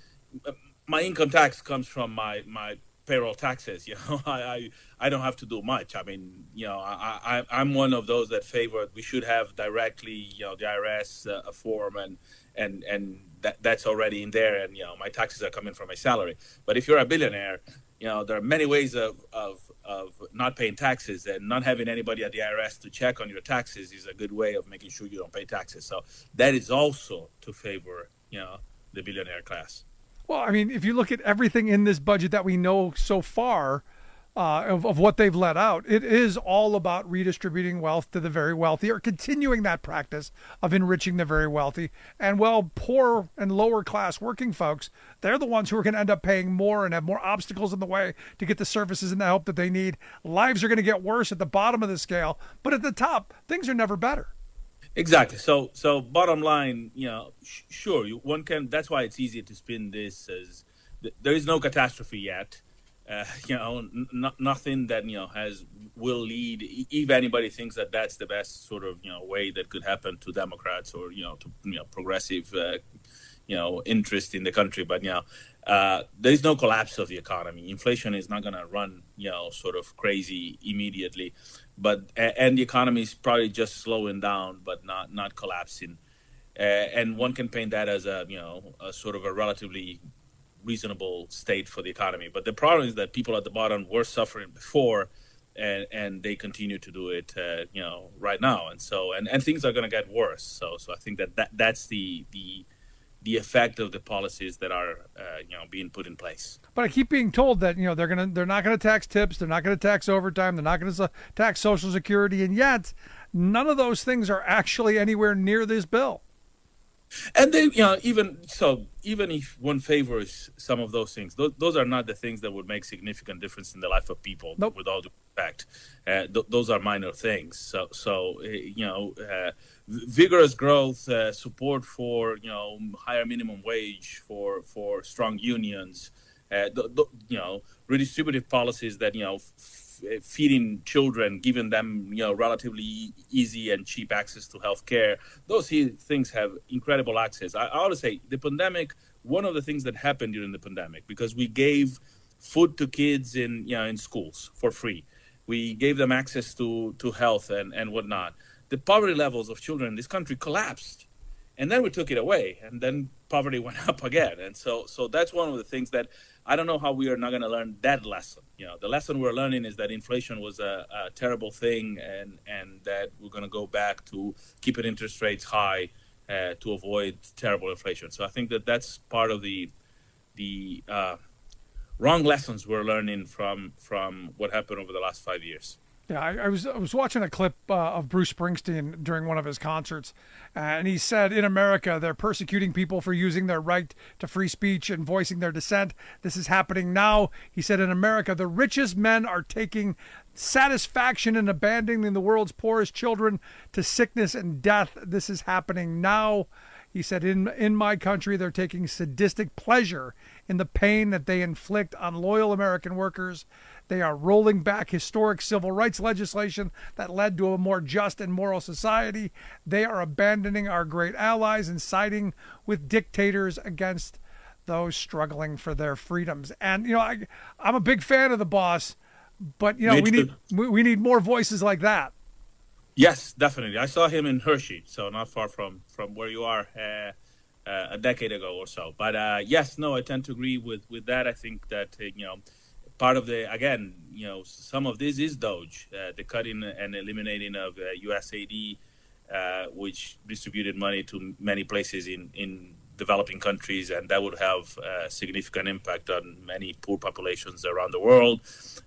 my income tax comes from my, my payroll taxes. You know, I, I I don't have to do much. I mean, you know, I, I I'm one of those that favor we should have directly, you know, the I R S uh, a form and and and that that's already in there, and you know, my taxes are coming from my salary. But if you're a billionaire, you know, there are many ways of, of, of not paying taxes, and not having anybody at the I R S to check on your taxes is a good way of making sure you don't pay taxes. So that is also to favor, you know, the billionaire class. Well, I mean, if you look at everything in this budget that we know so far uh, of, of what they've let out, it is all about redistributing wealth to the very wealthy, or continuing that practice of enriching the very wealthy. And, well, poor and lower class working folks, they're the ones who are going to end up paying more and have more obstacles in the way to get the services and the help that they need. Lives are going to get worse at the bottom of the scale, but at the top, things are never better. Exactly. So, so bottom line, you know, sh- sure, you, one can. That's why it's easy to spin this as th- there is no catastrophe yet. Uh, you know, n- nothing that you know has will lead. If anybody thinks that that's the best sort of you know way that could happen to Democrats or you know to you know progressive, uh, you know, interest in the country, but you know, uh, there is no collapse of the economy. Inflation is not going to run you know sort of crazy immediately. But and the economy is probably just slowing down, but not not collapsing. Uh, and one can paint that as a you know a sort of a relatively reasonable state for the economy. But the problem is that people at the bottom were suffering before, and, and they continue to do it uh, you know right now. And so and, and things are going to get worse. So so I think that, that that's the the the effect of the policies that are uh, you know being put in place. But I keep being told that you know they're gonna they're not gonna tax tips, they're not gonna tax overtime, they're not gonna tax Social Security, and yet none of those things are actually anywhere near this bill. And then, you know, even so, even if one favors some of those things, those, those are not the things that would make significant difference in the life of people. Nope. With all due respect, uh, th- those are minor things. So, so uh, you know, uh, vigorous growth, uh, support for you know higher minimum wage, for for strong unions, uh, th- th- you know, redistributive policies that you know. F- feeding children, giving them you know relatively easy and cheap access to health care. Those things have incredible access. I, I ought to say the pandemic, one of the things that happened during the pandemic, because we gave food to kids in you know in schools for free. We gave them access to, to health and, and whatnot. The poverty levels of children in this country collapsed. And then we took it away, and then poverty went up again. And so so that's one of the things that I don't know how we are not going to learn that lesson. You know, the lesson we're learning is that inflation was a, a terrible thing, and, and that we're going to go back to keeping interest rates high uh, to avoid terrible inflation. So I think that that's part of the the uh, wrong lessons we're learning from from what happened over the last five years. Yeah, I, I was I was watching a clip uh, of Bruce Springsteen during one of his concerts, uh, and he said, in America, they're persecuting people for using their right to free speech and voicing their dissent. This is happening now. He said, in America, the richest men are taking satisfaction in abandoning the world's poorest children to sickness and death. This is happening now. He said, in, in my country, they're taking sadistic pleasure in the pain that they inflict on loyal American workers. They are rolling back historic civil rights legislation that led to a more just and moral society. They are abandoning our great allies and siding with dictators against those struggling for their freedoms. And, you know, I, I'm a big fan of the boss, but, you know, we need, we, we need more voices like that. Yes, definitely. I saw him in Hershey, so not far from, from where you are uh, uh, a decade ago or so. But, uh, yes, no, I tend to agree with, with that. I think that, uh, you know, part of the, again, you know, some of this is DOGE, uh, the cutting and eliminating of uh, U S A I D, uh, which distributed money to many places in, in developing countries, and that would have a significant impact on many poor populations around the world.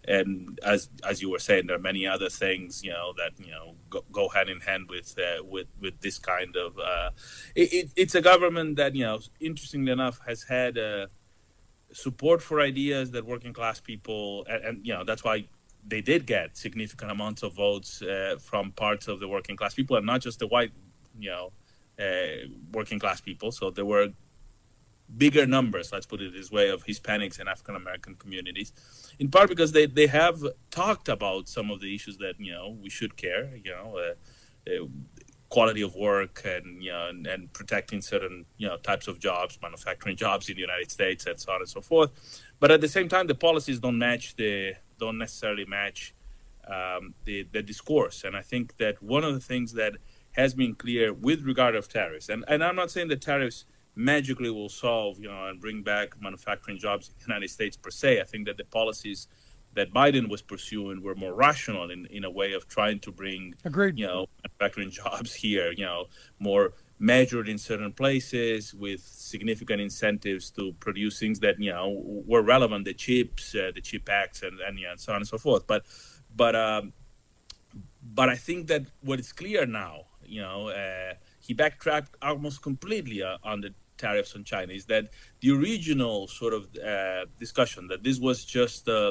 And as as you were saying, there are many other things, you know, that you know go, go hand in hand with uh, with with this kind of. Uh, it, it, it's a government that you know, interestingly enough, has had uh, support for ideas that working class people, and, and you know that's why they did get significant amounts of votes uh, from parts of the working class people, and not just the white, you know. Uh, working class people. So there were bigger numbers, let's put it this way, of Hispanics and African American communities, in part because they, they have talked about some of the issues that you know we should care, you know, uh, uh, quality of work and you know and, and protecting certain you know types of jobs, manufacturing jobs in the United States, and so on and so forth. But at the same time, the policies don't match the don't necessarily match um, the the discourse. And I think that one of the things that has been clear with regard of tariffs, and, and I'm not saying that tariffs magically will solve, you know, and bring back manufacturing jobs in the United States per se. I think that the policies that Biden was pursuing were more rational in, in a way of trying to bring, Agreed. you know, manufacturing jobs here, you know, more measured in certain places with significant incentives to produce things that, you know, were relevant, the chips, uh, the CHIP Acts, and, and, you know, and so on and so forth. But, but, um, but I think that what is clear now, you know, uh, he backtracked almost completely uh, on the tariffs on China, is that the original sort of uh, discussion that this was just a,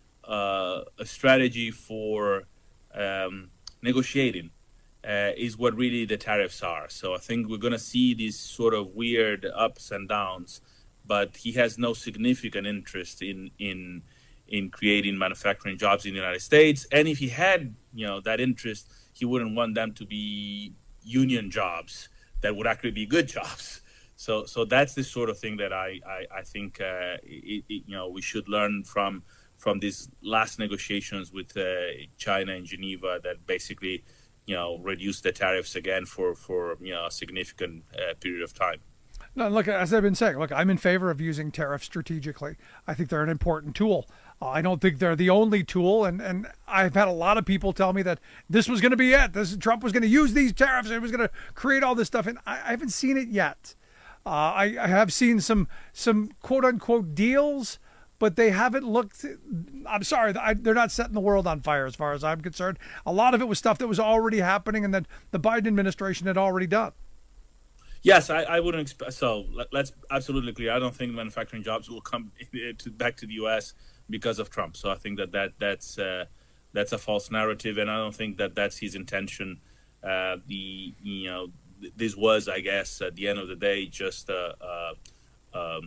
uh, a strategy for um, negotiating uh, is what really the tariffs are. So I think we're going to see these sort of weird ups and downs, but he has no significant interest in in in creating manufacturing jobs in the United States. And if he had, you know, that interest, he wouldn't want them to be union jobs that would actually be good jobs. So, so that's the sort of thing that I, I, I think, uh, it, it, you know, we should learn from from these last negotiations with uh, China and Geneva that basically, you know, reduced the tariffs again for, for you know, a significant uh, period of time. No, look, as I've been saying, look, I'm in favor of using tariffs strategically. I think they're an important tool. Uh, I don't think they're the only tool, and, and I've had a lot of people tell me that this was going to be it. This Trump was going to use these tariffs and it was going to create all this stuff, and I, I haven't seen it yet. Uh, I, I have seen some some quote unquote deals, but they haven't looked. I'm sorry, I, they're not setting the world on fire as far as I'm concerned. A lot of it was stuff that was already happening and that the Biden administration had already done. Yes, I, I wouldn't expect. So let, let's absolutely clear. I don't think manufacturing jobs will come to, back to the U S because of Trump. So I think that, that that's uh, that's a false narrative, and I don't think that that's his intention. Uh, the you know this was, I guess, at the end of the day, just a, a, um,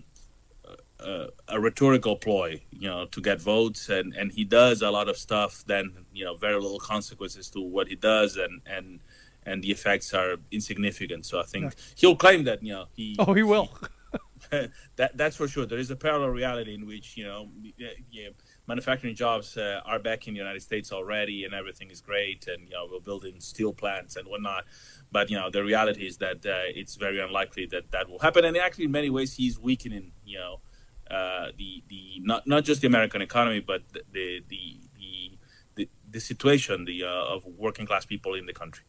a, a rhetorical ploy, you know, to get votes, and, and he does a lot of stuff. Then you know, very little consequences to what he does, and and. and the effects are insignificant. So I think yeah. he'll claim that, you know, he... Oh, he will. He, that That's for sure. There is a parallel reality in which, you know, yeah, manufacturing jobs uh, are back in the United States already and everything is great, and, you know, we're building steel plants and whatnot. But, you know, the reality is that uh, it's very unlikely that that will happen. And actually, in many ways, he's weakening, you know, uh, the, the not not just the American economy, but the the the, the, the situation the uh, of working-class people in the country.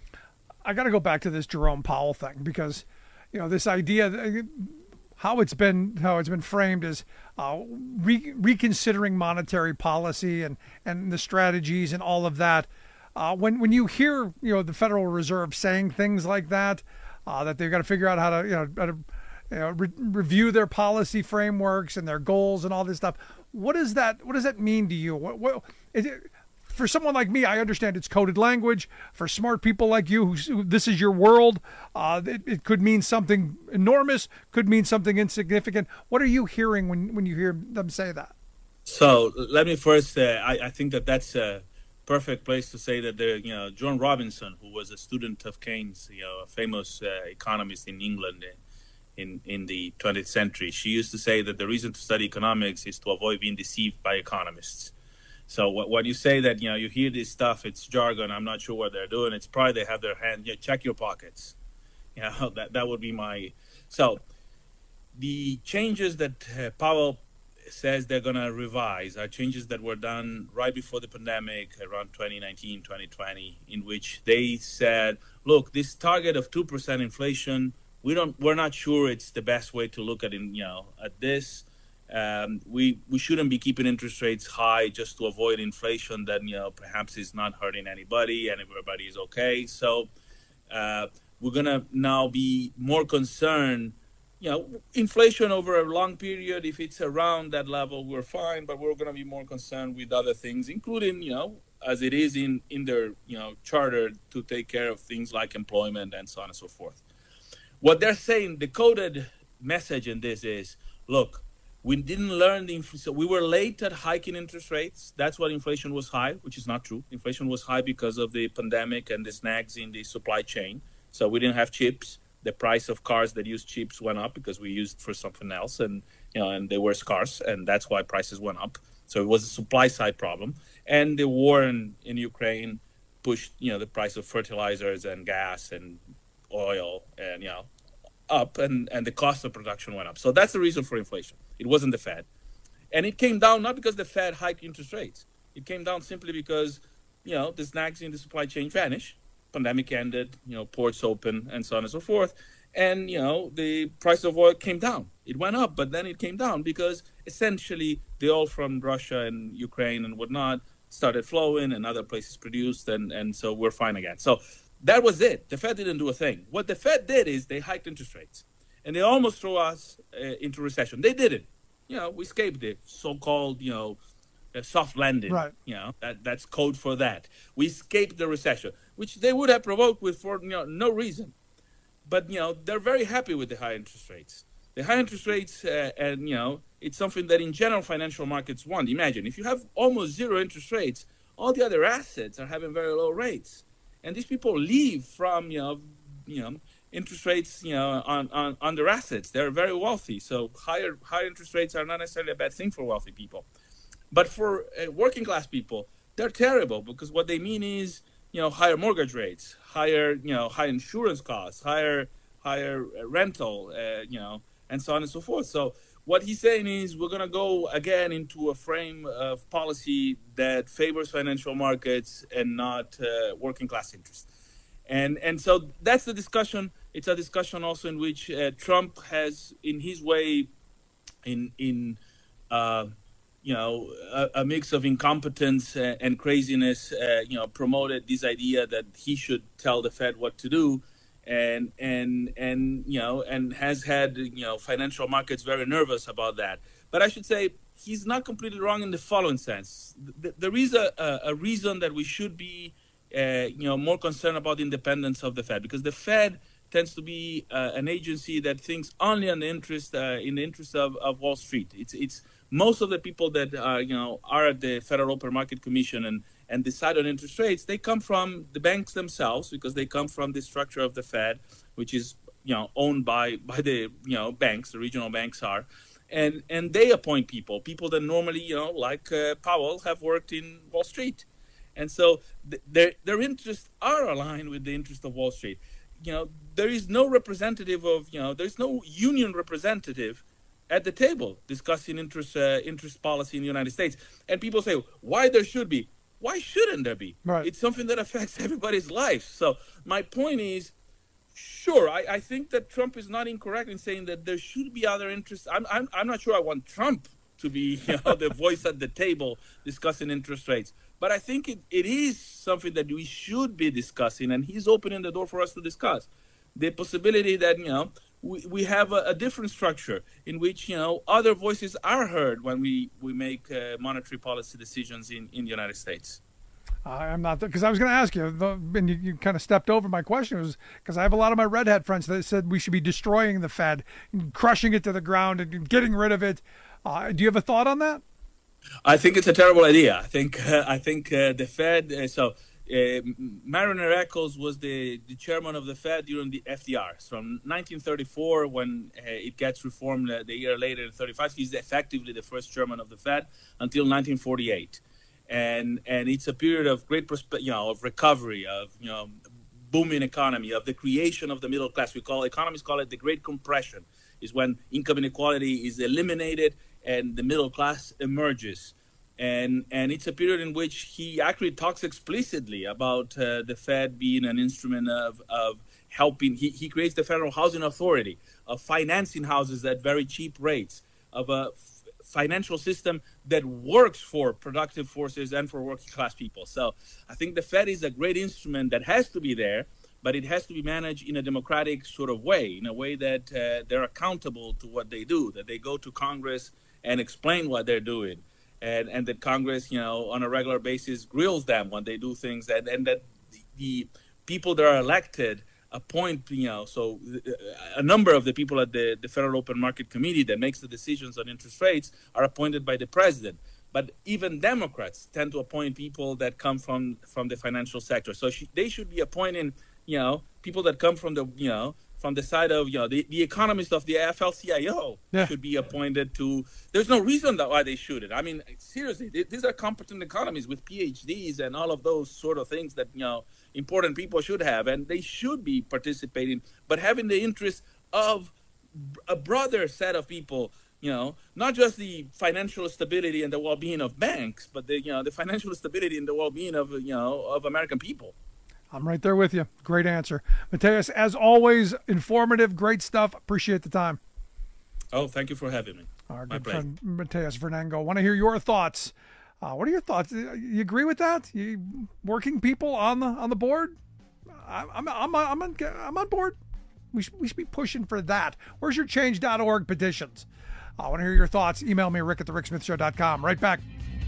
I got to go back to this Jerome Powell thing because, you know, this idea, how it's been how it's been framed as uh, re- reconsidering monetary policy and, and the strategies and all of that. Uh, when when you hear, you know, the Federal Reserve saying things like that, uh, that they've got to figure out how to, you know, how to, you know re- review their policy frameworks and their goals and all this stuff. What does that What does that mean to you? What, what is it? For someone like me, I understand it's coded language. For smart people like you, who, who this is your world, uh, it, it could mean something enormous, could mean something insignificant. What are you hearing when, when you hear them say that? So let me first, uh, I, I think that that's a perfect place to say that there, you know, Joan Robinson, who was a student of Keynes, you know, a famous uh, economist in England in, in the twentieth century, she used to say that the reason to study economics is to avoid being deceived by economists. So when you say that, you know, you hear this stuff, it's jargon, I'm not sure what they're doing, it's probably they have their hand, yeah, check your pockets. You know, that, that would be my... So the changes that uh, Powell says they're going to revise are changes that were done right before the pandemic, around twenty nineteen, twenty twenty, in which they said, look, this target of two percent inflation, we don't, we're not sure it's the best way to look at it, you know, at this. Um, we we shouldn't be keeping interest rates high just to avoid inflation that, you know, perhaps is not hurting anybody and everybody is okay. So uh, we're going to now be more concerned, you know, inflation over a long period, if it's around that level, we're fine, but we're going to be more concerned with other things, including, you know, as it is in, in their, you know, charter to take care of things like employment and so on and so forth. What they're saying, the coded message in this is, look, we didn't learn the so we were late at hiking interest rates. That's why inflation was high, which is not true. Inflation was high because of the pandemic and the snags in the supply chain. So we didn't have chips. The price of cars that use chips went up because we used for something else, and you know, and they were scarce, and that's why prices went up. So it was a supply side problem. And the war in, in Ukraine pushed, you know, the price of fertilizers and gas and oil and, you know, up, and, and the cost of production went up. So that's the reason for inflation. It wasn't the Fed. And it came down not because the Fed hiked interest rates. It came down simply because, you know, the snags in the supply chain vanished. Pandemic ended, you know, ports open, and so on and so forth. And, you know, the price of oil came down. It went up, but then it came down because essentially the oil from Russia and Ukraine and whatnot started flowing and other places produced, and, and so we're fine again. So that was it. The Fed didn't do a thing. What the Fed did is they hiked interest rates, and they almost threw us uh, into recession. They didn't. You know, we escaped it, so-called, you know, uh, soft landing. Right. You know, that that's code for that. We escaped the recession, which they would have provoked with for, you know, no reason. But, you know, they're very happy with the high interest rates. The high interest rates, uh, and, you know, it's something that in general financial markets want. Imagine, if you have almost zero interest rates, all the other assets are having very low rates. And these people leave from, you know, you know, interest rates, you know, on, on, on their assets. They're very wealthy. So higher higher interest rates are not necessarily a bad thing for wealthy people. But for uh, working class people, they're terrible, because what they mean is, you know, higher mortgage rates, higher, you know, high insurance costs, higher higher rental, uh, you know, and so on and so forth. So what he's saying is we're going to go again into a frame of policy that favors financial markets and not uh, working class interests. And and so that's the discussion. it's a discussion also in which uh, Trump has, in his way, in in uh, you know a, a mix of incompetence and, and craziness, uh, you know, promoted this idea that he should tell the Fed what to do, and and and you know, and has had you know financial markets very nervous about that. But I should say he's not completely wrong in the following sense. There is a, a reason that we should be uh, you know more concerned about the independence of the Fed, because the Fed tends to be uh, an agency that thinks only on the interest uh, in the interest of, of Wall Street. It's it's most of the people that uh, you know are at the Federal Open Market Commission and and decide on interest rates. They come from the banks themselves, because they come from the structure of the Fed, which is you know owned by by the you know banks. The regional banks are, and and they appoint people, people that normally you know like uh, Powell have worked in Wall Street, and so th- their their interests are aligned with the interest of Wall Street. You know, there is no representative of, you know, there's no union representative at the table discussing interest uh, interest policy in the United States. And people say, why there should be? Why shouldn't there be? Right. It's something that affects everybody's life. So my point is, sure, I, I think that Trump is not incorrect in saying that there should be other interests. I'm I'm, I'm not sure I want Trump to be you know, the voice at the table discussing interest rates. But I think it, it is something that we should be discussing, and he's opening the door for us to discuss. The possibility that, you know, we, we have a, a different structure in which, you know, other voices are heard when we, we make uh, monetary policy decisions in, in the United States. I'm not, because I was going to ask you, and you, you kind of stepped over my question, was because I have a lot of my red hat friends that said we should be destroying the Fed, crushing it to the ground and getting rid of it. Uh, do you have a thought on that? I think it's a terrible idea. I think uh, I think uh, the Fed. Uh, so uh, Mariner Eccles was the, the chairman of the Fed during the F D R. So from nineteen thirty-four, when uh, it gets reformed uh, the year later in thirty-five, he's effectively the first chairman of the Fed until nineteen forty-eight, and and it's a period of great prospe- you know of recovery, of you know booming economy, of the creation of the middle class. We call economists call it the Great Compression. Is when income inequality is eliminated and the middle class emerges. And and it's a period in which he actually talks explicitly about uh, the Fed being an instrument of, of helping. He, he creates the Federal Housing Authority, of financing houses at very cheap rates, of a f- financial system that works for productive forces and for working class people. So I think the Fed is a great instrument that has to be there, but it has to be managed in a democratic sort of way, in a way that uh, they're accountable to what they do, that they go to Congress and explain what they're doing, and, and that Congress, you know, on a regular basis grills them when they do things, and, and that the, the people that are elected appoint, you know, so a number of the people at the, the Federal Open Market Committee that makes the decisions on interest rates are appointed by the president. But even Democrats tend to appoint people that come from, from the financial sector. So she, they should be appointing, you know, people that come from the, you know, from the side of, you know, the, the economists of the A F L C I O yeah. should be appointed to. There's no reason that why they shouldn't. I mean, seriously, they, these are competent economists with P H Ds and all of those sort of things that, you know, important people should have, and they should be participating, but having the interest of a broader set of people. You know, not just the financial stability and the well-being of banks, but the you know the financial stability and the well-being of you know of American people. I'm right there with you. Great answer, Mateus. As always, informative, great stuff. Appreciate the time. Oh, thank you for having me. Our My good pleasure. friend Mateus Vernango. Want to hear your thoughts? Uh, what are your thoughts? You agree with that? You working people on the on the board? I, I'm I'm I'm on, I'm on board. We should we should be pushing for that. Where's your change dot org petitions? I want to hear your thoughts. Email me, rick at the rick smith show dot com. Right back.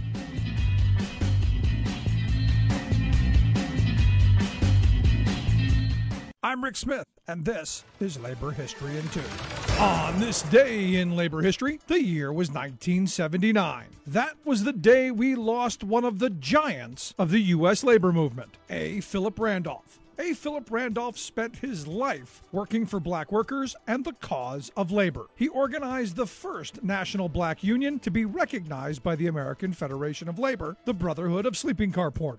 I'm Rick Smith, and this is Labor History in Two. On this day in labor history, the year was nineteen seventy-nine. That was the day we lost one of the giants of the U S labor movement, A. Philip Randolph. A. Philip Randolph spent his life working for black workers and the cause of labor. He organized the first national black union to be recognized by the American Federation of Labor, the Brotherhood of Sleeping Car Porters.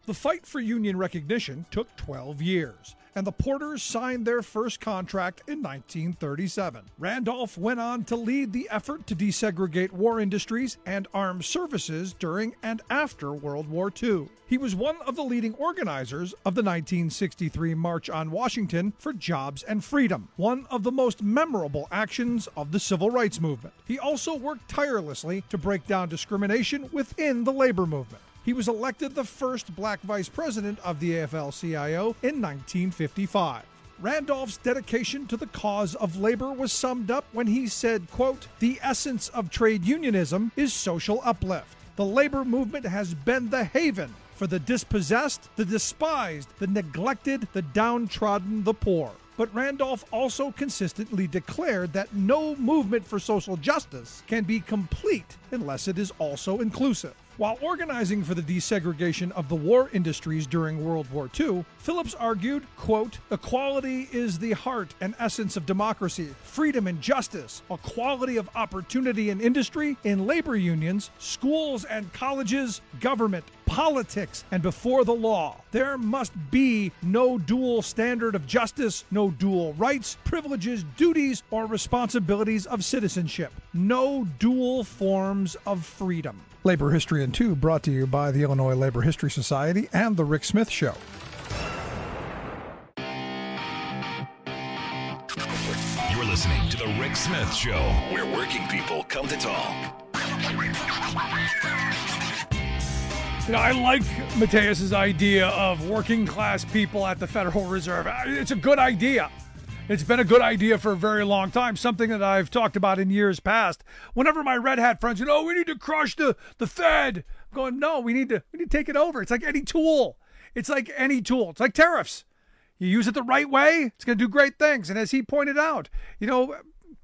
The fight for union recognition took twelve years, and the Porters signed their first contract in nineteen thirty-seven. Randolph went on to lead the effort to desegregate war industries and armed services during and after World War Two. He was one of the leading organizers of the nineteen sixty-three March on Washington for Jobs and Freedom, one of the most memorable actions of the Civil Rights Movement. He also worked tirelessly to break down discrimination within the labor movement. He was elected the first black vice president of the A F L C I O in nineteen fifty-five. Randolph's dedication to the cause of labor was summed up when he said, quote, "The essence of trade unionism is social uplift. The labor movement has been the haven for the dispossessed, the despised, the neglected, the downtrodden, the poor." But Randolph also consistently declared that no movement for social justice can be complete unless it is also inclusive. While organizing for the desegregation of the war industries during World War Two, Phillips argued, quote, "Equality is the heart and essence of democracy, freedom and justice, equality of opportunity in industry, in labor unions, schools and colleges, government, politics, and before the law. There must be no dual standard of justice, no dual rights, privileges, duties, or responsibilities of citizenship. No dual forms of freedom." Labor History in Two, brought to you by the Illinois Labor History Society and The Rick Smith Show. You're listening to The Rick Smith Show, where working people come to talk. You know, I like Mateus's idea of working class people at the Federal Reserve. It's a good idea. It's been a good idea for a very long time, something that I've talked about in years past. Whenever my red hat friends, you know, we need to crush the, the Fed. I'm going, no, we need to we need to take it over. It's like any tool. It's like any tool. It's like tariffs. You use it the right way, it's going to do great things. And as he pointed out, you know,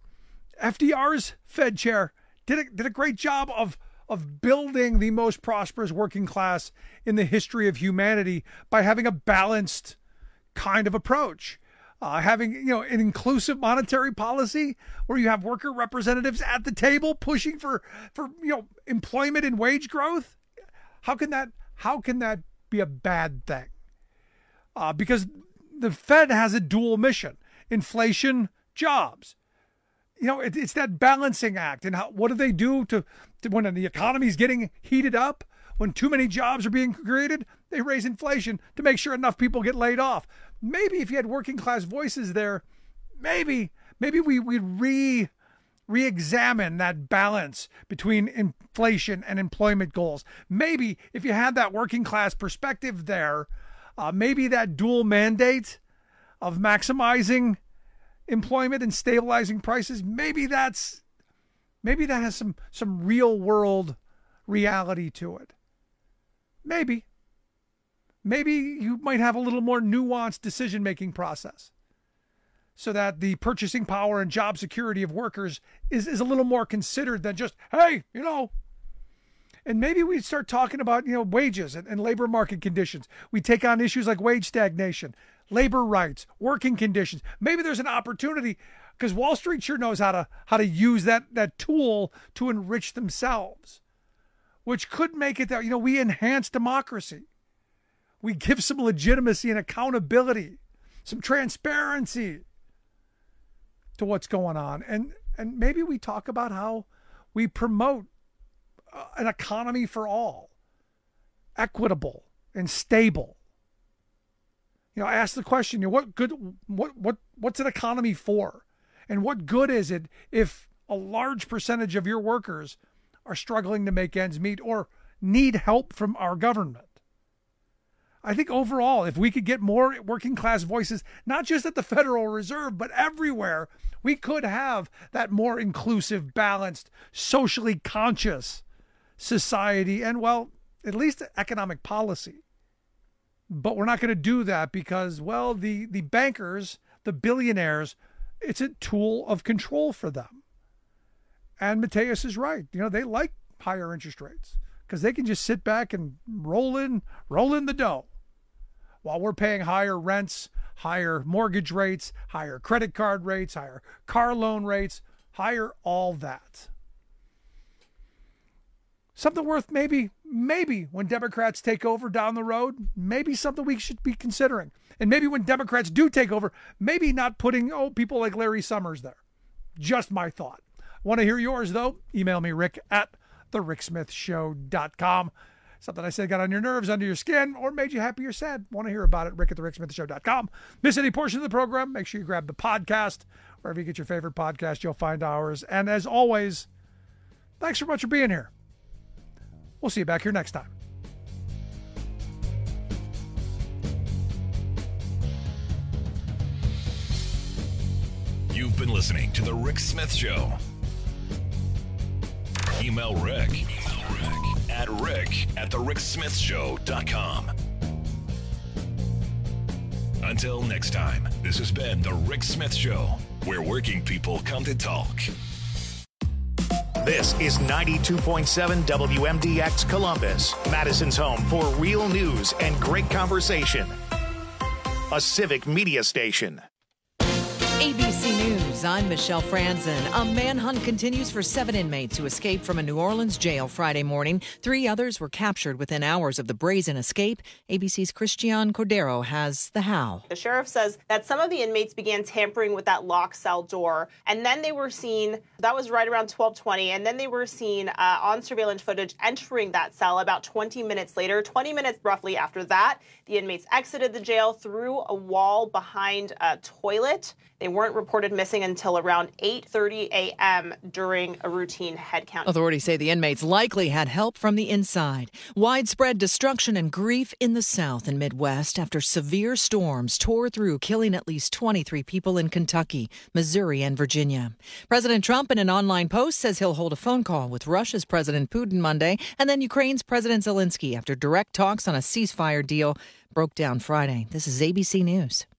F D R's Fed chair did a, did a great job of of building the most prosperous working class in the history of humanity by having a balanced kind of approach. Uh, having, you know, an inclusive monetary policy where you have worker representatives at the table pushing for, for you know, employment and wage growth. How can that, how can that be a bad thing? Uh, because the Fed has a dual mission: inflation, jobs. You know, it, it's that balancing act. And how, what do they do to, to when the economy is getting heated up? When too many jobs are being created, they raise inflation to make sure enough people get laid off. Maybe if you had working class voices there, maybe maybe we we re re-examine that balance between inflation and employment goals. Maybe if you had that working class perspective there, uh, maybe that dual mandate of maximizing employment and stabilizing prices, maybe that's maybe that has some some real world reality to it. Maybe. Maybe you might have a little more nuanced decision-making process so that the purchasing power and job security of workers is, is a little more considered than just, hey, you know. And maybe we start talking about, you know, wages and, and labor market conditions. We take on issues like wage stagnation, labor rights, working conditions. Maybe there's an opportunity because Wall Street sure knows how to how to use that that tool to enrich themselves, which could make it that, you know, we enhance democracy. We give some legitimacy and accountability, some transparency to what's going on. And, and maybe we talk about how we promote uh, an economy for all, equitable and stable. You know, I ask the question, you know, what good, what, what, what's an economy for? And what good is it if a large percentage of your workers are struggling to make ends meet or need help from our government? I think overall, if we could get more working class voices, not just at the Federal Reserve, but everywhere, we could have that more inclusive, balanced, socially conscious society and, well, at least economic policy. But we're not going to do that because, well, the, the bankers, the billionaires, it's a tool of control for them. And Mateus is right. You know, they like higher interest rates because they can just sit back and roll in, roll in the dough. While we're paying higher rents, higher mortgage rates, higher credit card rates, higher car loan rates, higher all that. something worth maybe, maybe when Democrats take over down the road, maybe something we should be considering. And maybe when Democrats do take over, maybe not putting oh people like Larry Summers there. Just my thought. Want to hear yours, though? Email me, Rick at the rick smith show dot com. Something I said got on your nerves, under your skin, or made you happy or sad. Want to hear about it? Rick at the rick smith show dot com. Miss any portion of the program? Make sure you grab the podcast. Wherever you get your favorite podcast, you'll find ours. And as always, thanks so much for being here. We'll see you back here next time. You've been listening to The Rick Smith Show. Email Rick, Email Rick at rick at the rick smith show dot com. Until next time, this has been The Rick Smith Show, where working people come to talk. This is ninety-two point seven W M D X Columbus, Madison's home for real news and great conversation. A civic media station. A B C News, I'm Michelle Franzen. A manhunt continues for seven inmates who escaped from a New Orleans jail Friday morning. Three others were captured within hours of the brazen escape. A B C's Christian Cordero has the how. The sheriff says that some of the inmates began tampering with that lock cell door, and then they were seen, that was right around twelve twenty, and then they were seen uh, on surveillance footage entering that cell about twenty minutes later. twenty minutes roughly after that, the inmates exited the jail through a wall behind a toilet. They weren't reported missing until around eight thirty a.m. during a routine head count. Authorities say the inmates likely had help from the inside. Widespread destruction and grief in the South and Midwest after severe storms tore through, killing at least twenty-three people in Kentucky, Missouri, and Virginia. President Trump, in an online post, says he'll hold a phone call with Russia's President Putin Monday and then Ukraine's President Zelensky after direct talks on a ceasefire deal broke down Friday. This is A B C News.